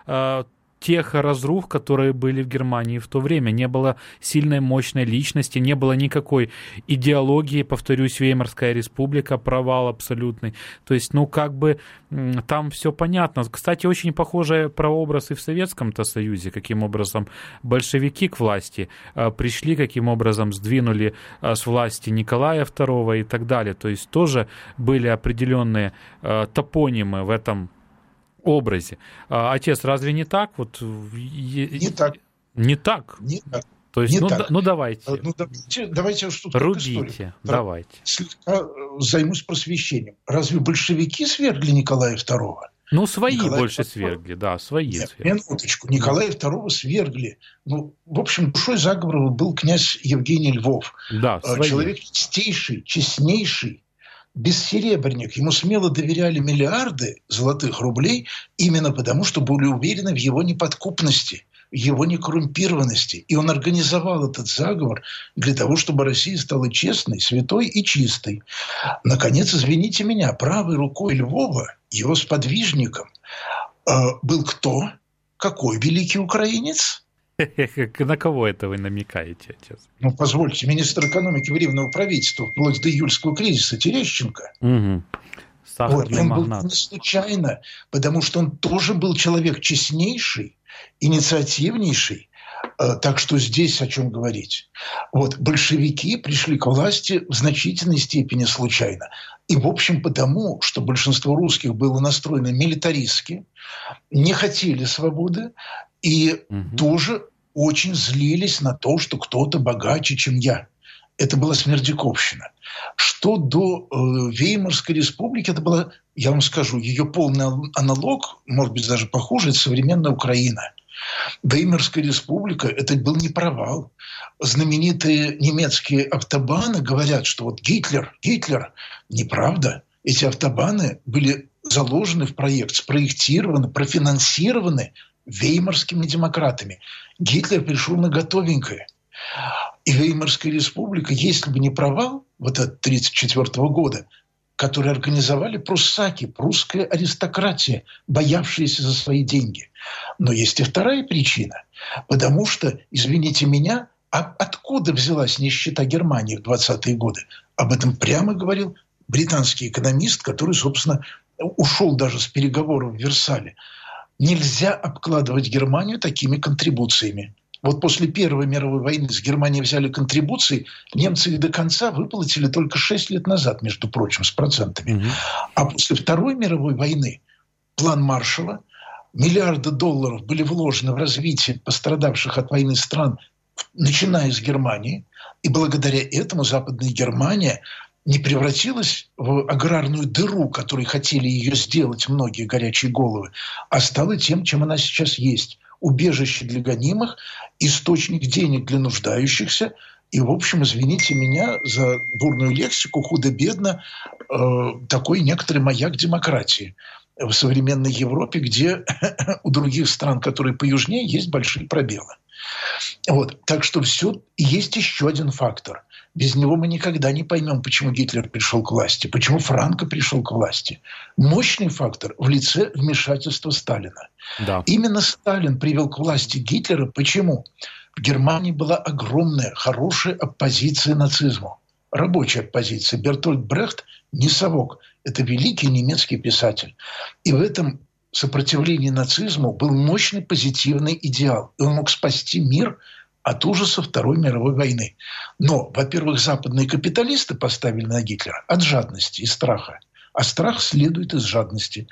тех разрух, которые были в Германии в то время. Не было сильной, мощной личности, не было никакой идеологии, повторюсь, Веймарская республика, провал абсолютный. То есть, ну, как бы там все понятно. Кстати, очень похожий прообраз и в Советском-то Союзе, каким образом большевики к власти пришли, каким образом сдвинули с власти Николая второго и так далее. То есть тоже были определенные топонимы в этом образе. Отец, разве не так? Вот, не так. Не так? Не так. То есть, не ну, так. Да, ну давайте. Ну, давайте, давайте что Рубите, давайте. Слегка займусь просвещением. Разве большевики свергли Николая второго? Ну, свои Николая больше второго. свергли, да, свои Нет, свергли. минуточку. Николая второго свергли. Ну, в общем, душой заговора был князь Евгений Львов. Да, свои. Человек чистейший, честнейший, бессеребренник. Ему смело доверяли миллиарды золотых рублей именно потому, что были уверены в его неподкупности. его некоррумпированности. И он организовал этот заговор для того, чтобы Россия стала честной, святой и чистой. Наконец, извините меня, правой рукой Львова, его сподвижником, э, был кто? Какой великий украинец? На кого это вы намекаете, отец? Ну, позвольте, министр экономики Временного правительства вплоть до июльского кризиса Терещенко. Угу. Вот, он магнат. Был не случайно, потому что он тоже был человек честнейший, инициативнейший. Э, так что здесь о чем говорить. Вот, большевики пришли к власти в значительной степени случайно. И, в общем, потому, что большинство русских было настроено милитаристски, не хотели свободы и угу. тоже очень злились на то, что кто-то богаче, чем я. Это была смердяковщина. Что до э, Веймарской республики, это была, я вам скажу, ее полный аналог, может быть, даже похуже, это современная Украина. Веймарская республика – это был не провал. Знаменитые немецкие автобаны говорят, что вот Гитлер, Гитлер, неправда. Эти автобаны были заложены в проект, спроектированы, профинансированы веймарскими демократами. Гитлер пришел на готовенькое. И Веймарская республика, если бы не провал вот от тысяча девятьсот тридцать четвёртого года, который организовали пруссаки, прусская аристократия, боявшаяся за свои деньги. Но есть и вторая причина. Потому что, извините меня, а откуда взялась нищета Германии в двадцатые годы? Об этом прямо говорил британский экономист, который, собственно, ушел даже с переговоров в Версале. Нельзя обкладывать Германию такими контрибуциями. Вот после Первой мировой войны с Германии взяли контрибуции, немцы их до конца выплатили только шесть лет назад, между прочим, с процентами. Угу. А после Второй мировой войны план Маршалла, миллиарды долларов были вложены в развитие пострадавших от войны стран, начиная с Германии. И благодаря этому Западная Германия не превратилась в аграрную дыру, которой хотели ее сделать многие горячие головы, а стала тем, чем она сейчас есть. Убежище для гонимых, источник денег для нуждающихся. И, в общем, извините меня за бурную лексику, худо-бедно, э, такой некоторый маяк демократии в современной Европе, где у других стран, которые поюжнее, есть большие пробелы. Вот. Так что все. Есть еще один фактор. Без него мы никогда не поймем, почему Гитлер пришел к власти, почему Франко пришел к власти. Мощный фактор в лице вмешательства Сталина. Да. Именно Сталин привел к власти Гитлера. Почему? В Германии была огромная, хорошая оппозиция нацизму. Рабочая оппозиция. Бертольд Брехт не совок. Это великий немецкий писатель. И в этом сопротивлении нацизму был мощный позитивный идеал. И он мог спасти мир от ужаса Второй мировой войны. Но, во-первых, западные капиталисты поставили на Гитлера от жадности и страха. А страх следует из жадности.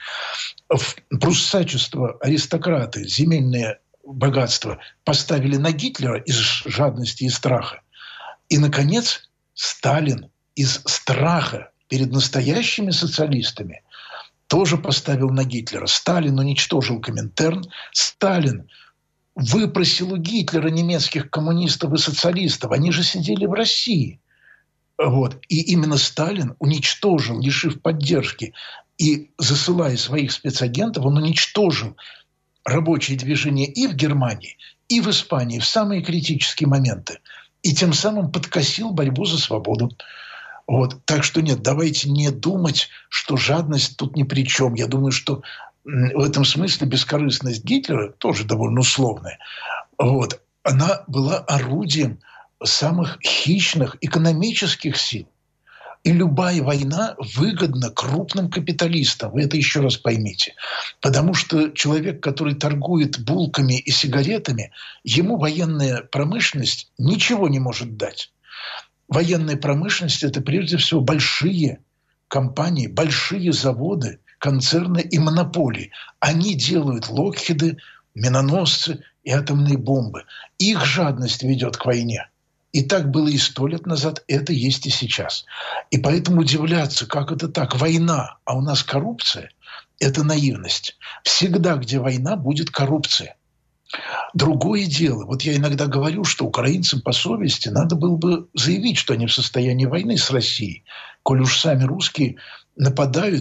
Пруссачество, аристократы, земельное богатство поставили на Гитлера из жадности и страха. И, наконец, Сталин из страха перед настоящими социалистами тоже поставил на Гитлера. Сталин уничтожил Коминтерн. Сталин выпросил у Гитлера немецких коммунистов и социалистов. Они же сидели в России. Вот. И именно Сталин уничтожил, лишив поддержки и засылая своих спецагентов, он уничтожил рабочее движение и в Германии, и в Испании в самые критические моменты. И тем самым подкосил борьбу за свободу. Вот. Так что нет, давайте не думать, что жадность тут ни при чем. Я думаю, что в этом смысле бескорыстность Гитлера, тоже довольно условная, вот, она была орудием самых хищных экономических сил. И любая война выгодна крупным капиталистам. Вы это еще раз поймите. Потому что человек, который торгует булками и сигаретами, ему военная промышленность ничего не может дать. Военная промышленность – это прежде всего большие компании, большие заводы, концерны и монополии. Они делают локхиды, миноносцы и атомные бомбы. Их жадность ведет к войне. И так было и сто лет назад, это есть и сейчас. И поэтому удивляться, как это так, война, а у нас коррупция, это наивность. Всегда, где война, будет коррупция. Другое дело, вот я иногда говорю, что украинцам по совести надо было бы заявить, что они в состоянии войны с Россией. Коль уж сами русские нападают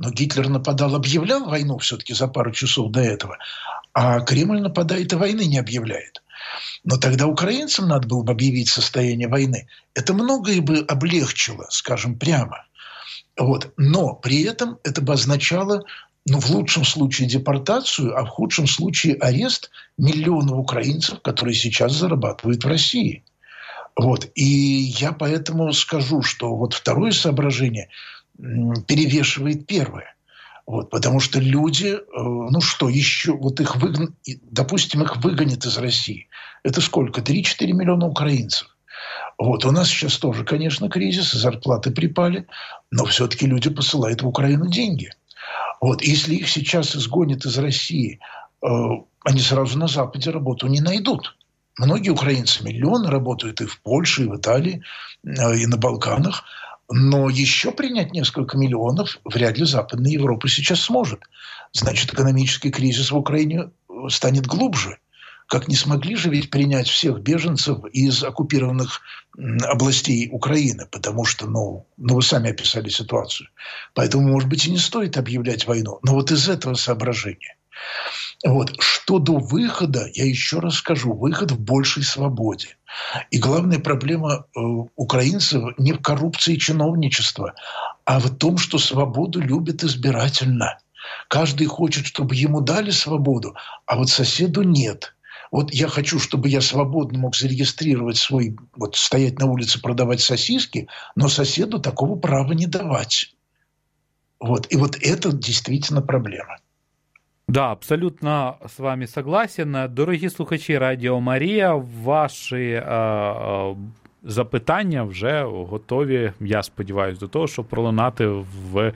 Но Гитлер нападал, объявлял войну все-таки за пару часов до этого, а Кремль нападает и войны не объявляет. Но тогда украинцам надо было бы объявить состояние войны. Это многое бы облегчило, скажем прямо. Вот. Но при этом это бы означало, ну, в лучшем случае депортацию, а в худшем случае арест миллионов украинцев, которые сейчас зарабатывают в России. Вот. И я поэтому скажу, что вот второе соображение перевешивает первое. Вот, потому что люди, ну что, еще, вот их выгон... допустим, их выгонят из России. Это сколько? три-четыре миллиона украинцев. Вот, у нас сейчас тоже, конечно, кризис, зарплаты припали, но все-таки люди посылают в Украину деньги. Вот, если их сейчас изгонят из России, они сразу на Западе работу не найдут. Многие украинцы, миллионы, работают и в Польше, и в Италии, и на Балканах. Но еще принять несколько миллионов вряд ли Западная Европа сейчас сможет. Значит, экономический кризис в Украине станет глубже. Как не смогли же ведь принять всех беженцев из оккупированных областей Украины, потому что, ну, ну, вы сами описали ситуацию. Поэтому, может быть, и не стоит объявлять войну. Но вот из этого соображения. Вот. Что до выхода, я еще раз скажу, выход в большей свободе. И главная проблема э, украинцев не в коррупции и чиновничестве, а в том, что свободу любят избирательно. Каждый хочет, чтобы ему дали свободу, а вот соседу нет. Вот я хочу, чтобы я свободно мог зарегистрировать свой, вот стоять на улице, продавать сосиски, но соседу такого права не давать. Вот. И вот это действительно проблема. Да, абсолютно з вами согласен. Дорогі слухачі Радіо Марія, ваші е, запитання вже готові, я сподіваюся, до того, щоб пролунати в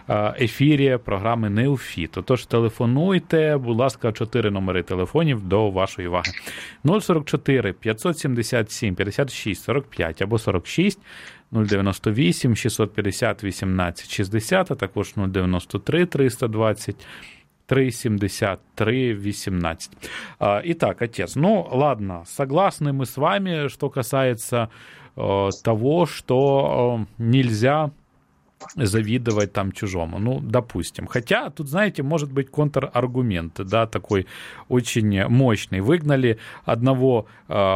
ефірі програми «Неофіт». Тож телефонуйте, будь ласка, чотири номери телефонів до вашої уваги. нуль сорок чотири п'ятсот сімдесят сім п'ятдесят шість сорок п'ять або сорок шість нуль дев'яносто вісім шістсот п'ятдесят вісімнадцять шістдесят, а також нуль дев'яносто три триста двадцять три семьдесят три восемнадцать. Итак, отец, ну ладно, согласны мы с вами, что касается э, того, что э, нельзя завидовать там чужому. Ну, допустим. Хотя тут, знаете, может быть контраргумент, да, такой очень мощный. Выгнали одного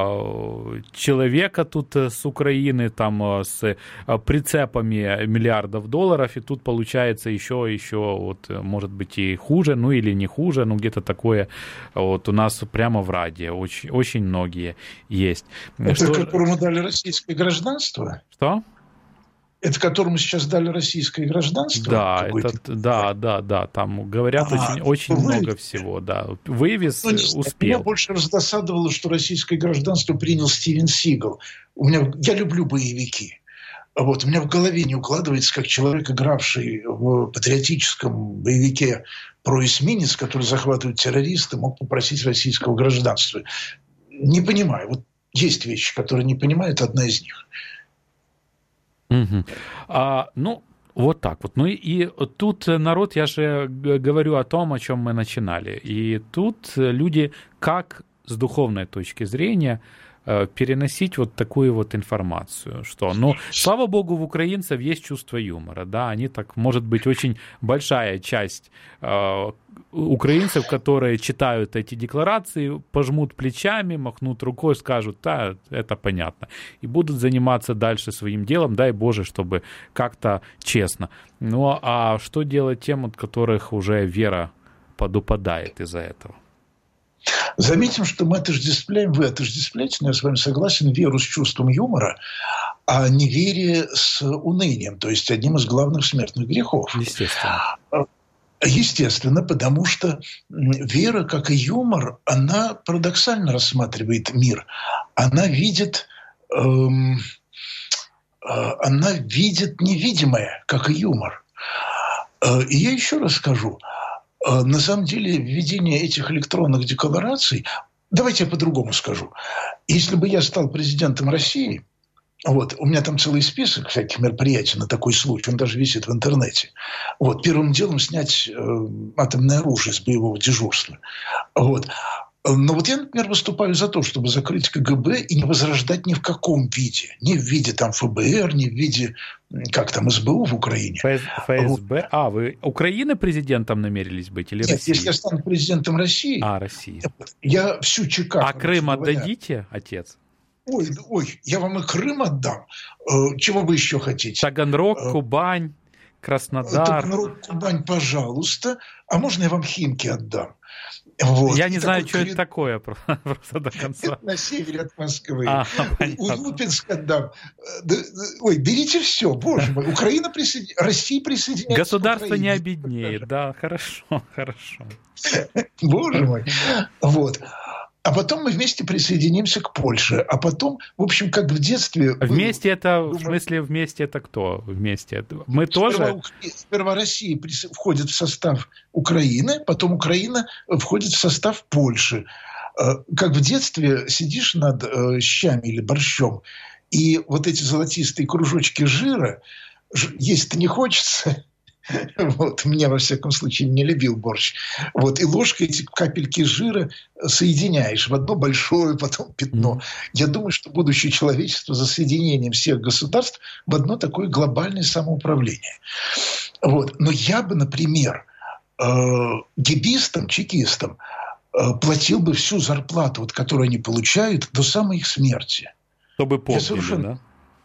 э, человека тут с Украины, там, с прицепами миллиардов долларов, и тут получается еще, еще, вот, может быть, и хуже, ну, или не хуже, ну, где-то такое вот у нас прямо в Раде. Очень, очень многие есть. Это что... которому дали российское гражданство? Что? Это которому сейчас дали российское гражданство? Да, это, да, да, да. Там говорят а, очень, очень вы... много всего, да. Вывез, ну, успел. Меня больше раздосадовало, что российское гражданство принял Стивен Сигал. У меня, я люблю боевики. Вот, у меня в голове не укладывается, как человек, игравший в патриотическом боевике про эсминец, который захватывают террористы, мог попросить российского гражданства. Не понимаю. Вот есть вещи, которые не понимают, одна из них. Угу. А, ну, вот так вот. Ну и, и тут народ, я же говорю о том, о чем мы начинали. И тут люди, как с духовной точки зрения, переносить вот такую вот информацию, что, ну, слава богу, у украинцев есть чувство юмора, да, они так, может быть, очень большая часть э, украинцев, которые читают эти декларации, пожмут плечами, махнут рукой, скажут, да, это понятно, и будут заниматься дальше своим делом, дай Боже, чтобы как-то честно. Ну, а что делать тем, от которых уже вера подупадает из-за этого? Заметим, что мы отождествляем, вы отождествляете, но я с вами согласен, веру с чувством юмора, а неверие с унынием, то есть одним из главных смертных грехов. Естественно. Естественно, потому что вера, как и юмор, она парадоксально рассматривает мир. Она видит, эм, э, она видит невидимое, как и юмор. Э, и я еще раз скажу, на самом деле, введение этих электронных деклараций, давайте я по-другому скажу. Если бы я стал президентом России, вот, у меня там целый список всяких мероприятий на такой случай, он даже висит в интернете. Вот, первым делом снять э, атомное оружие с боевого дежурства. Вот. Но вот я, например, выступаю за то, чтобы закрыть КГБ и не возрождать ни в каком виде. Ни в виде там ФБР, ни в виде, как там, СБУ в Украине. ФСБ? Вот. А, вы Украины президентом намерились быть или Нет, России? если я стану президентом России, а, России. Я всю ЧК... А Крым отдадите, отец? Ой, ой, я вам и Крым отдам. Чего вы еще хотите? Таганрог, Кубань, Краснодар. Таганрог, Кубань, пожалуйста. А можно я вам Химки отдам? Вот. Я не и знаю, такой... что это такое просто до конца. Это на севере от Москвы. А, Урюпинск отдам. Ой, берите все, боже мой. Украина присоединяется, Россия присоединяется. Государство не обеднеет, да, хорошо, хорошо. Боже мой. Вот. А потом мы вместе присоединимся к Польше. А потом, в общем, как в детстве... Вместе это, в смысле, вместе это кто? Вместе? Мы тоже? Сперва Россия входит в состав Украины, потом Украина входит в состав Польши. Как в детстве сидишь над щами или борщом, и вот эти золотистые кружочки жира, есть-то не хочется... Вот, меня, во всяком случае, не любил борщ. Вот, и ложкой эти капельки жира соединяешь в одно большое потом пятно. Mm-hmm. Я думаю, что будущее человечества за соединением всех государств в одно такое глобальное самоуправление. Вот. Но я бы, например, гибистам, чекистам платил бы всю зарплату, вот, которую они получают, до самой их смерти. Чтобы помнили, совершенно... да?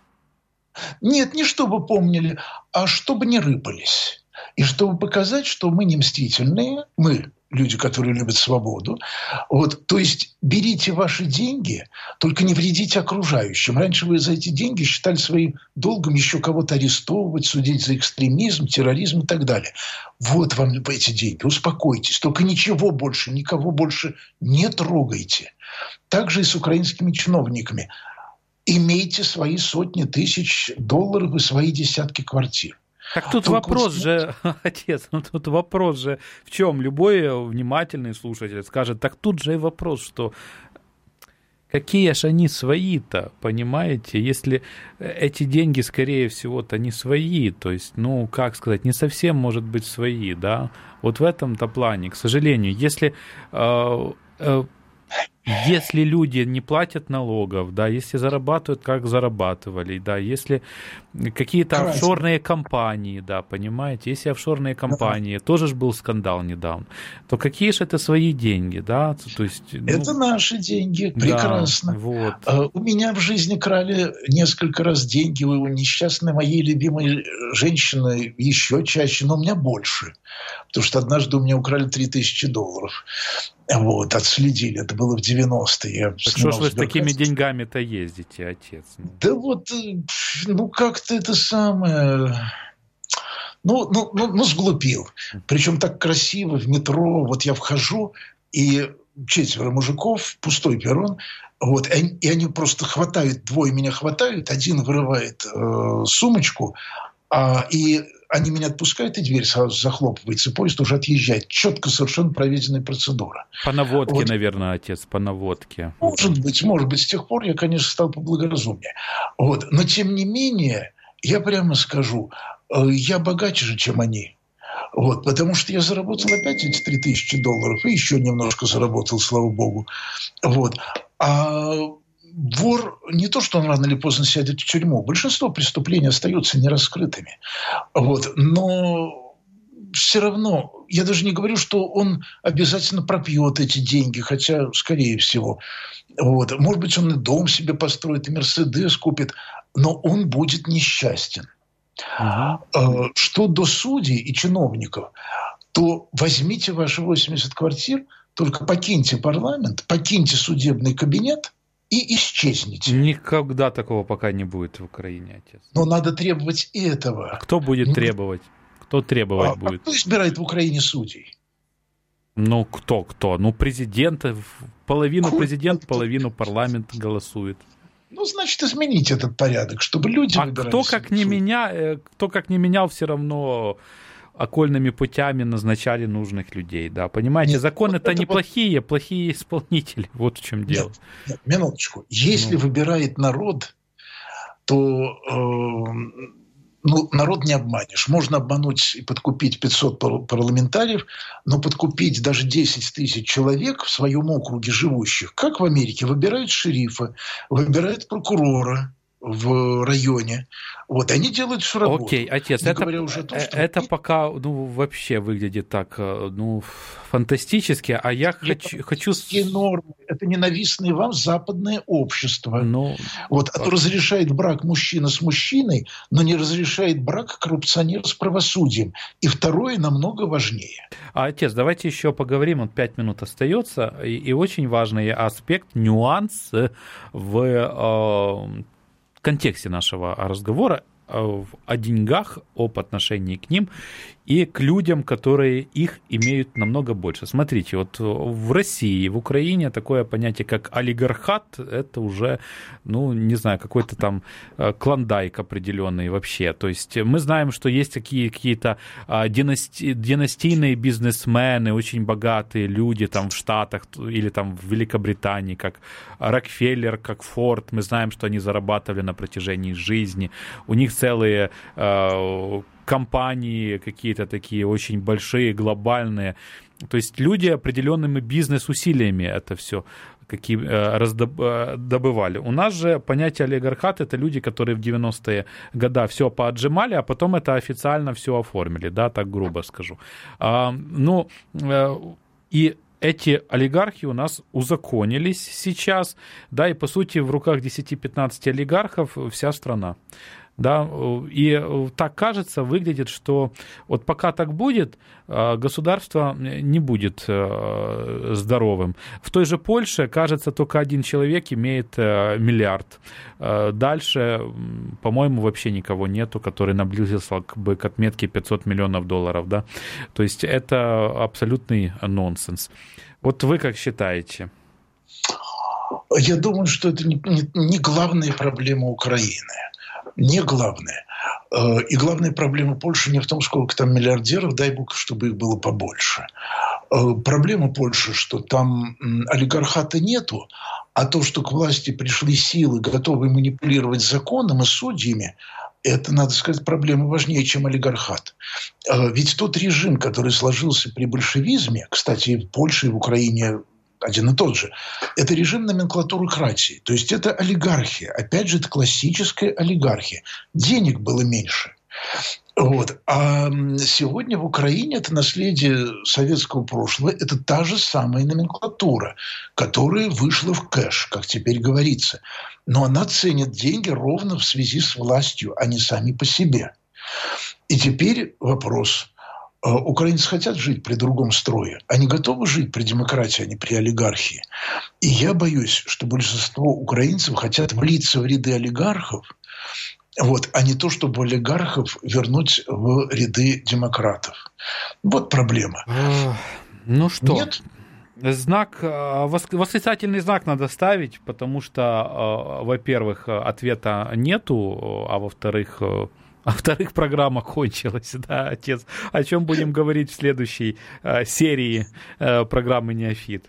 Нет, не чтобы помнили, а чтобы не рыпались. И чтобы показать, что мы не мстительные, мы, люди, которые любят свободу. Вот, то есть берите ваши деньги, только не вредите окружающим. Раньше вы за эти деньги считали своим долгом еще кого-то арестовывать, судить за экстремизм, терроризм и так далее. Вот вам эти деньги, успокойтесь. Только ничего больше, никого больше не трогайте. Так же и с украинскими чиновниками. Имейте свои сотни тысяч долларов и свои десятки квартир. Так тут Только вопрос вот... же, отец, ну тут вопрос же в чем? Любой внимательный слушатель скажет, так тут же и вопрос, что какие ж они свои-то, понимаете? Если эти деньги, скорее всего-то, не свои, то есть, ну, как сказать, не совсем, может быть, свои, да? Вот в этом-то плане, к сожалению, если... Э, э, Если люди не платят налогов, да, если зарабатывают, как зарабатывали, да, если какие-то Хорошо. офшорные компании, да, понимаете, если офшорные компании, да. тоже ж был скандал недавно, то какие же это свои деньги, да, то есть... Ну, это наши деньги, прекрасно. Да, вот. У меня в жизни крали несколько раз деньги, у несчастной моей любимой женщины еще чаще, но у меня больше, потому что однажды у меня украли три тысячи долларов. Вот, отследили. Это было в девяностые. Так что ж вы с такими деньгами-то ездите, отец? Да вот, ну, как-то это самое... Ну, ну, ну, ну, сглупил. Причем так красиво в метро. Вот я вхожу, и четверо мужиков, пустой перрон, вот, и они, и они просто хватают, двое меня хватают, один вырывает э, сумочку, а, и... Они меня отпускают, и дверь сразу захлопывается, поезд уже отъезжает. Четко совершенно проведенная процедура. По наводке, вот. Наверное, отец, по наводке. Может быть, может быть. С тех пор я, конечно, стал поблагоразумнее. Вот. Но, тем не менее, я прямо скажу, я богаче же, чем они. Вот. Потому что я заработал опять эти три тысячи долларов, и еще немножко заработал, слава богу. Вот. А... Вор не то, что он рано или поздно сядет в тюрьму. Большинство преступлений остаются нераскрытыми. Вот. Но все равно, я даже не говорю, что он обязательно пропьет эти деньги, хотя, скорее всего. Вот. Может быть, он и дом себе построит, и Мерседес купит, но он будет несчастен. Uh-huh. Что до судей и чиновников, то возьмите ваши восемьдесят квартир, только покиньте парламент, покиньте судебный кабинет, и исчезните. Никогда такого пока не будет в Украине, отец. Но надо требовать этого. А кто будет ну, требовать? Кто требовать а, будет? А кто избирает в Украине судей? Ну, кто, кто? Ну, президент, половину Ку... президент, половину парламент голосует. Ну, значит, изменить этот порядок, чтобы люди а выбирали. А кто как, не меня, кто как не менял, все равно... окольными путями назначали нужных людей, да, понимаете, нет, законы-то вот неплохие, вот... плохие исполнители, вот в чем дело. Нет, нет, минуточку, если ну. выбирает народ, то э, ну, народ не обманешь. Можно обмануть и подкупить пятьсот парламентариев, но подкупить даже десять тысяч человек в своем округе живущих, как в Америке, выбирают шерифа, выбирают прокурора в районе. Вот, они делают всю работу. Окей, отец, не это, уже то, что... это пока, ну, вообще выглядит так, ну, фантастически, а я хочу... хочу... нормы, это ненавистное вам западное общество. Ну, вот, оно разрешает брак мужчины с мужчиной, но не разрешает брак коррупционера с правосудием. И второе намного важнее. А, отец, давайте еще поговорим, вот пять минут остается, и, и очень важный аспект, нюанс в... Э, в контексте нашего разговора о деньгах, об отношении к ним и к людям, которые их имеют намного больше. Смотрите, вот в России, в Украине такое понятие, как олигархат, это уже, ну, не знаю, какой-то там клондайк определенный вообще. То есть мы знаем, что есть такие какие-то династи... династийные бизнесмены, очень богатые люди там в Штатах или там в Великобритании, как Рокфеллер, как Форд. Мы знаем, что они зарабатывали на протяжении жизни. У них целые э, компании какие-то такие очень большие, глобальные. То есть люди определенными бизнес-усилиями это все какие, э, раздобывали. У нас же понятие олигархат — это люди, которые в девяностые годы все поотжимали, а потом это официально все оформили, да, так грубо скажу. А, ну, э, и эти олигархи у нас узаконились сейчас, да, и по сути в руках десяти-пятнадцати олигархов вся страна. Да, и так кажется, выглядит, что вот пока так будет, государство не будет здоровым. В той же Польше, кажется, только один человек имеет миллиард. Дальше, по-моему, вообще никого нету, который наблизился бы к отметке пятьсот миллионов долларов. Да? То есть это абсолютный нонсенс. Вот вы как считаете? Я думаю, что это не, не, не главная проблема Украины. Не главное. И главная проблема Польши не в том, сколько там миллиардеров, дай бог, чтобы их было побольше. Проблема Польши, что там олигархата нету, а то, что к власти пришли силы, готовые манипулировать законом и судьями, это, надо сказать, проблема важнее, чем олигархат. Ведь тот режим, который сложился при большевизме, кстати, и в Польше, и в Украине один и тот же. Это режим номенклатурократии. То есть это олигархия. Опять же, это классическая олигархия. Денег было меньше. Вот. А сегодня в Украине это наследие советского прошлого. Это та же самая номенклатура, которая вышла в кэш, как теперь говорится. Но она ценит деньги ровно в связи с властью, а не сами по себе. И теперь вопрос. Украинцы хотят жить при другом строе. Они готовы жить при демократии, а не при олигархии. И я боюсь, что большинство украинцев хотят влиться в ряды олигархов, вот, а не то, чтобы олигархов вернуть в ряды демократов. Вот проблема. Ну что? Нет? Знак, восклицательный знак надо ставить, потому что, во-первых, ответа нету, а во-вторых... А во-вторых, программа кончилась, да, отец. О чем будем говорить в следующей э, серии э, программы «Неофит»?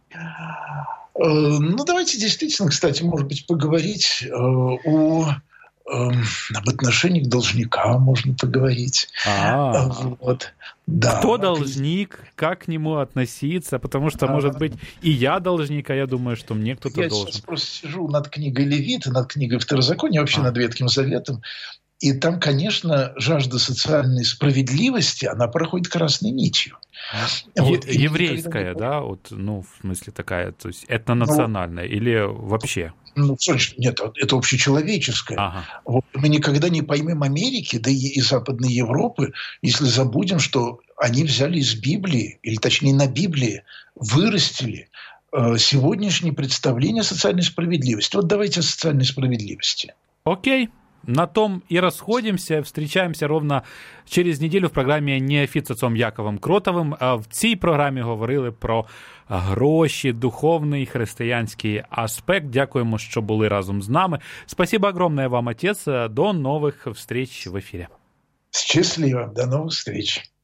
Ну, давайте действительно, кстати, может быть, поговорить э, о, э, об отношениях должника, можно поговорить. А, вот. Да. Кто должник, как к нему относиться, потому что, может быть, и я должник, а я думаю, что мне кто-то я должен. Я сейчас просто сижу над книгой Левита, над книгой Второзакония, вообще а. над Ветхим Заветом. И там, конечно, жажда социальной справедливости, она проходит красной нитью. Е- вот, еврейская, никогда... да? Вот, ну, в смысле такая, то есть этнонациональная, ну, или вообще? Ну, нет, это общечеловеческое. Ага. Вот, мы никогда не поймем Америки, да и, и Западной Европы, если забудем, что они взяли из Библии, или точнее на Библии, вырастили э, сегодняшнее представление о социальной справедливости. Вот давайте о социальной справедливости. Окей. На том і розходимося. Встрічаємося ровно через неділю в програмі «Неофіт» з отцом Яковом Кротовим. В цій програмі говорили про гроші, духовний християнський аспект. Дякуємо, що були разом з нами. Спасибо огромное вам, отец. До новых встреч в эфире. Счастливо. До новых встреч.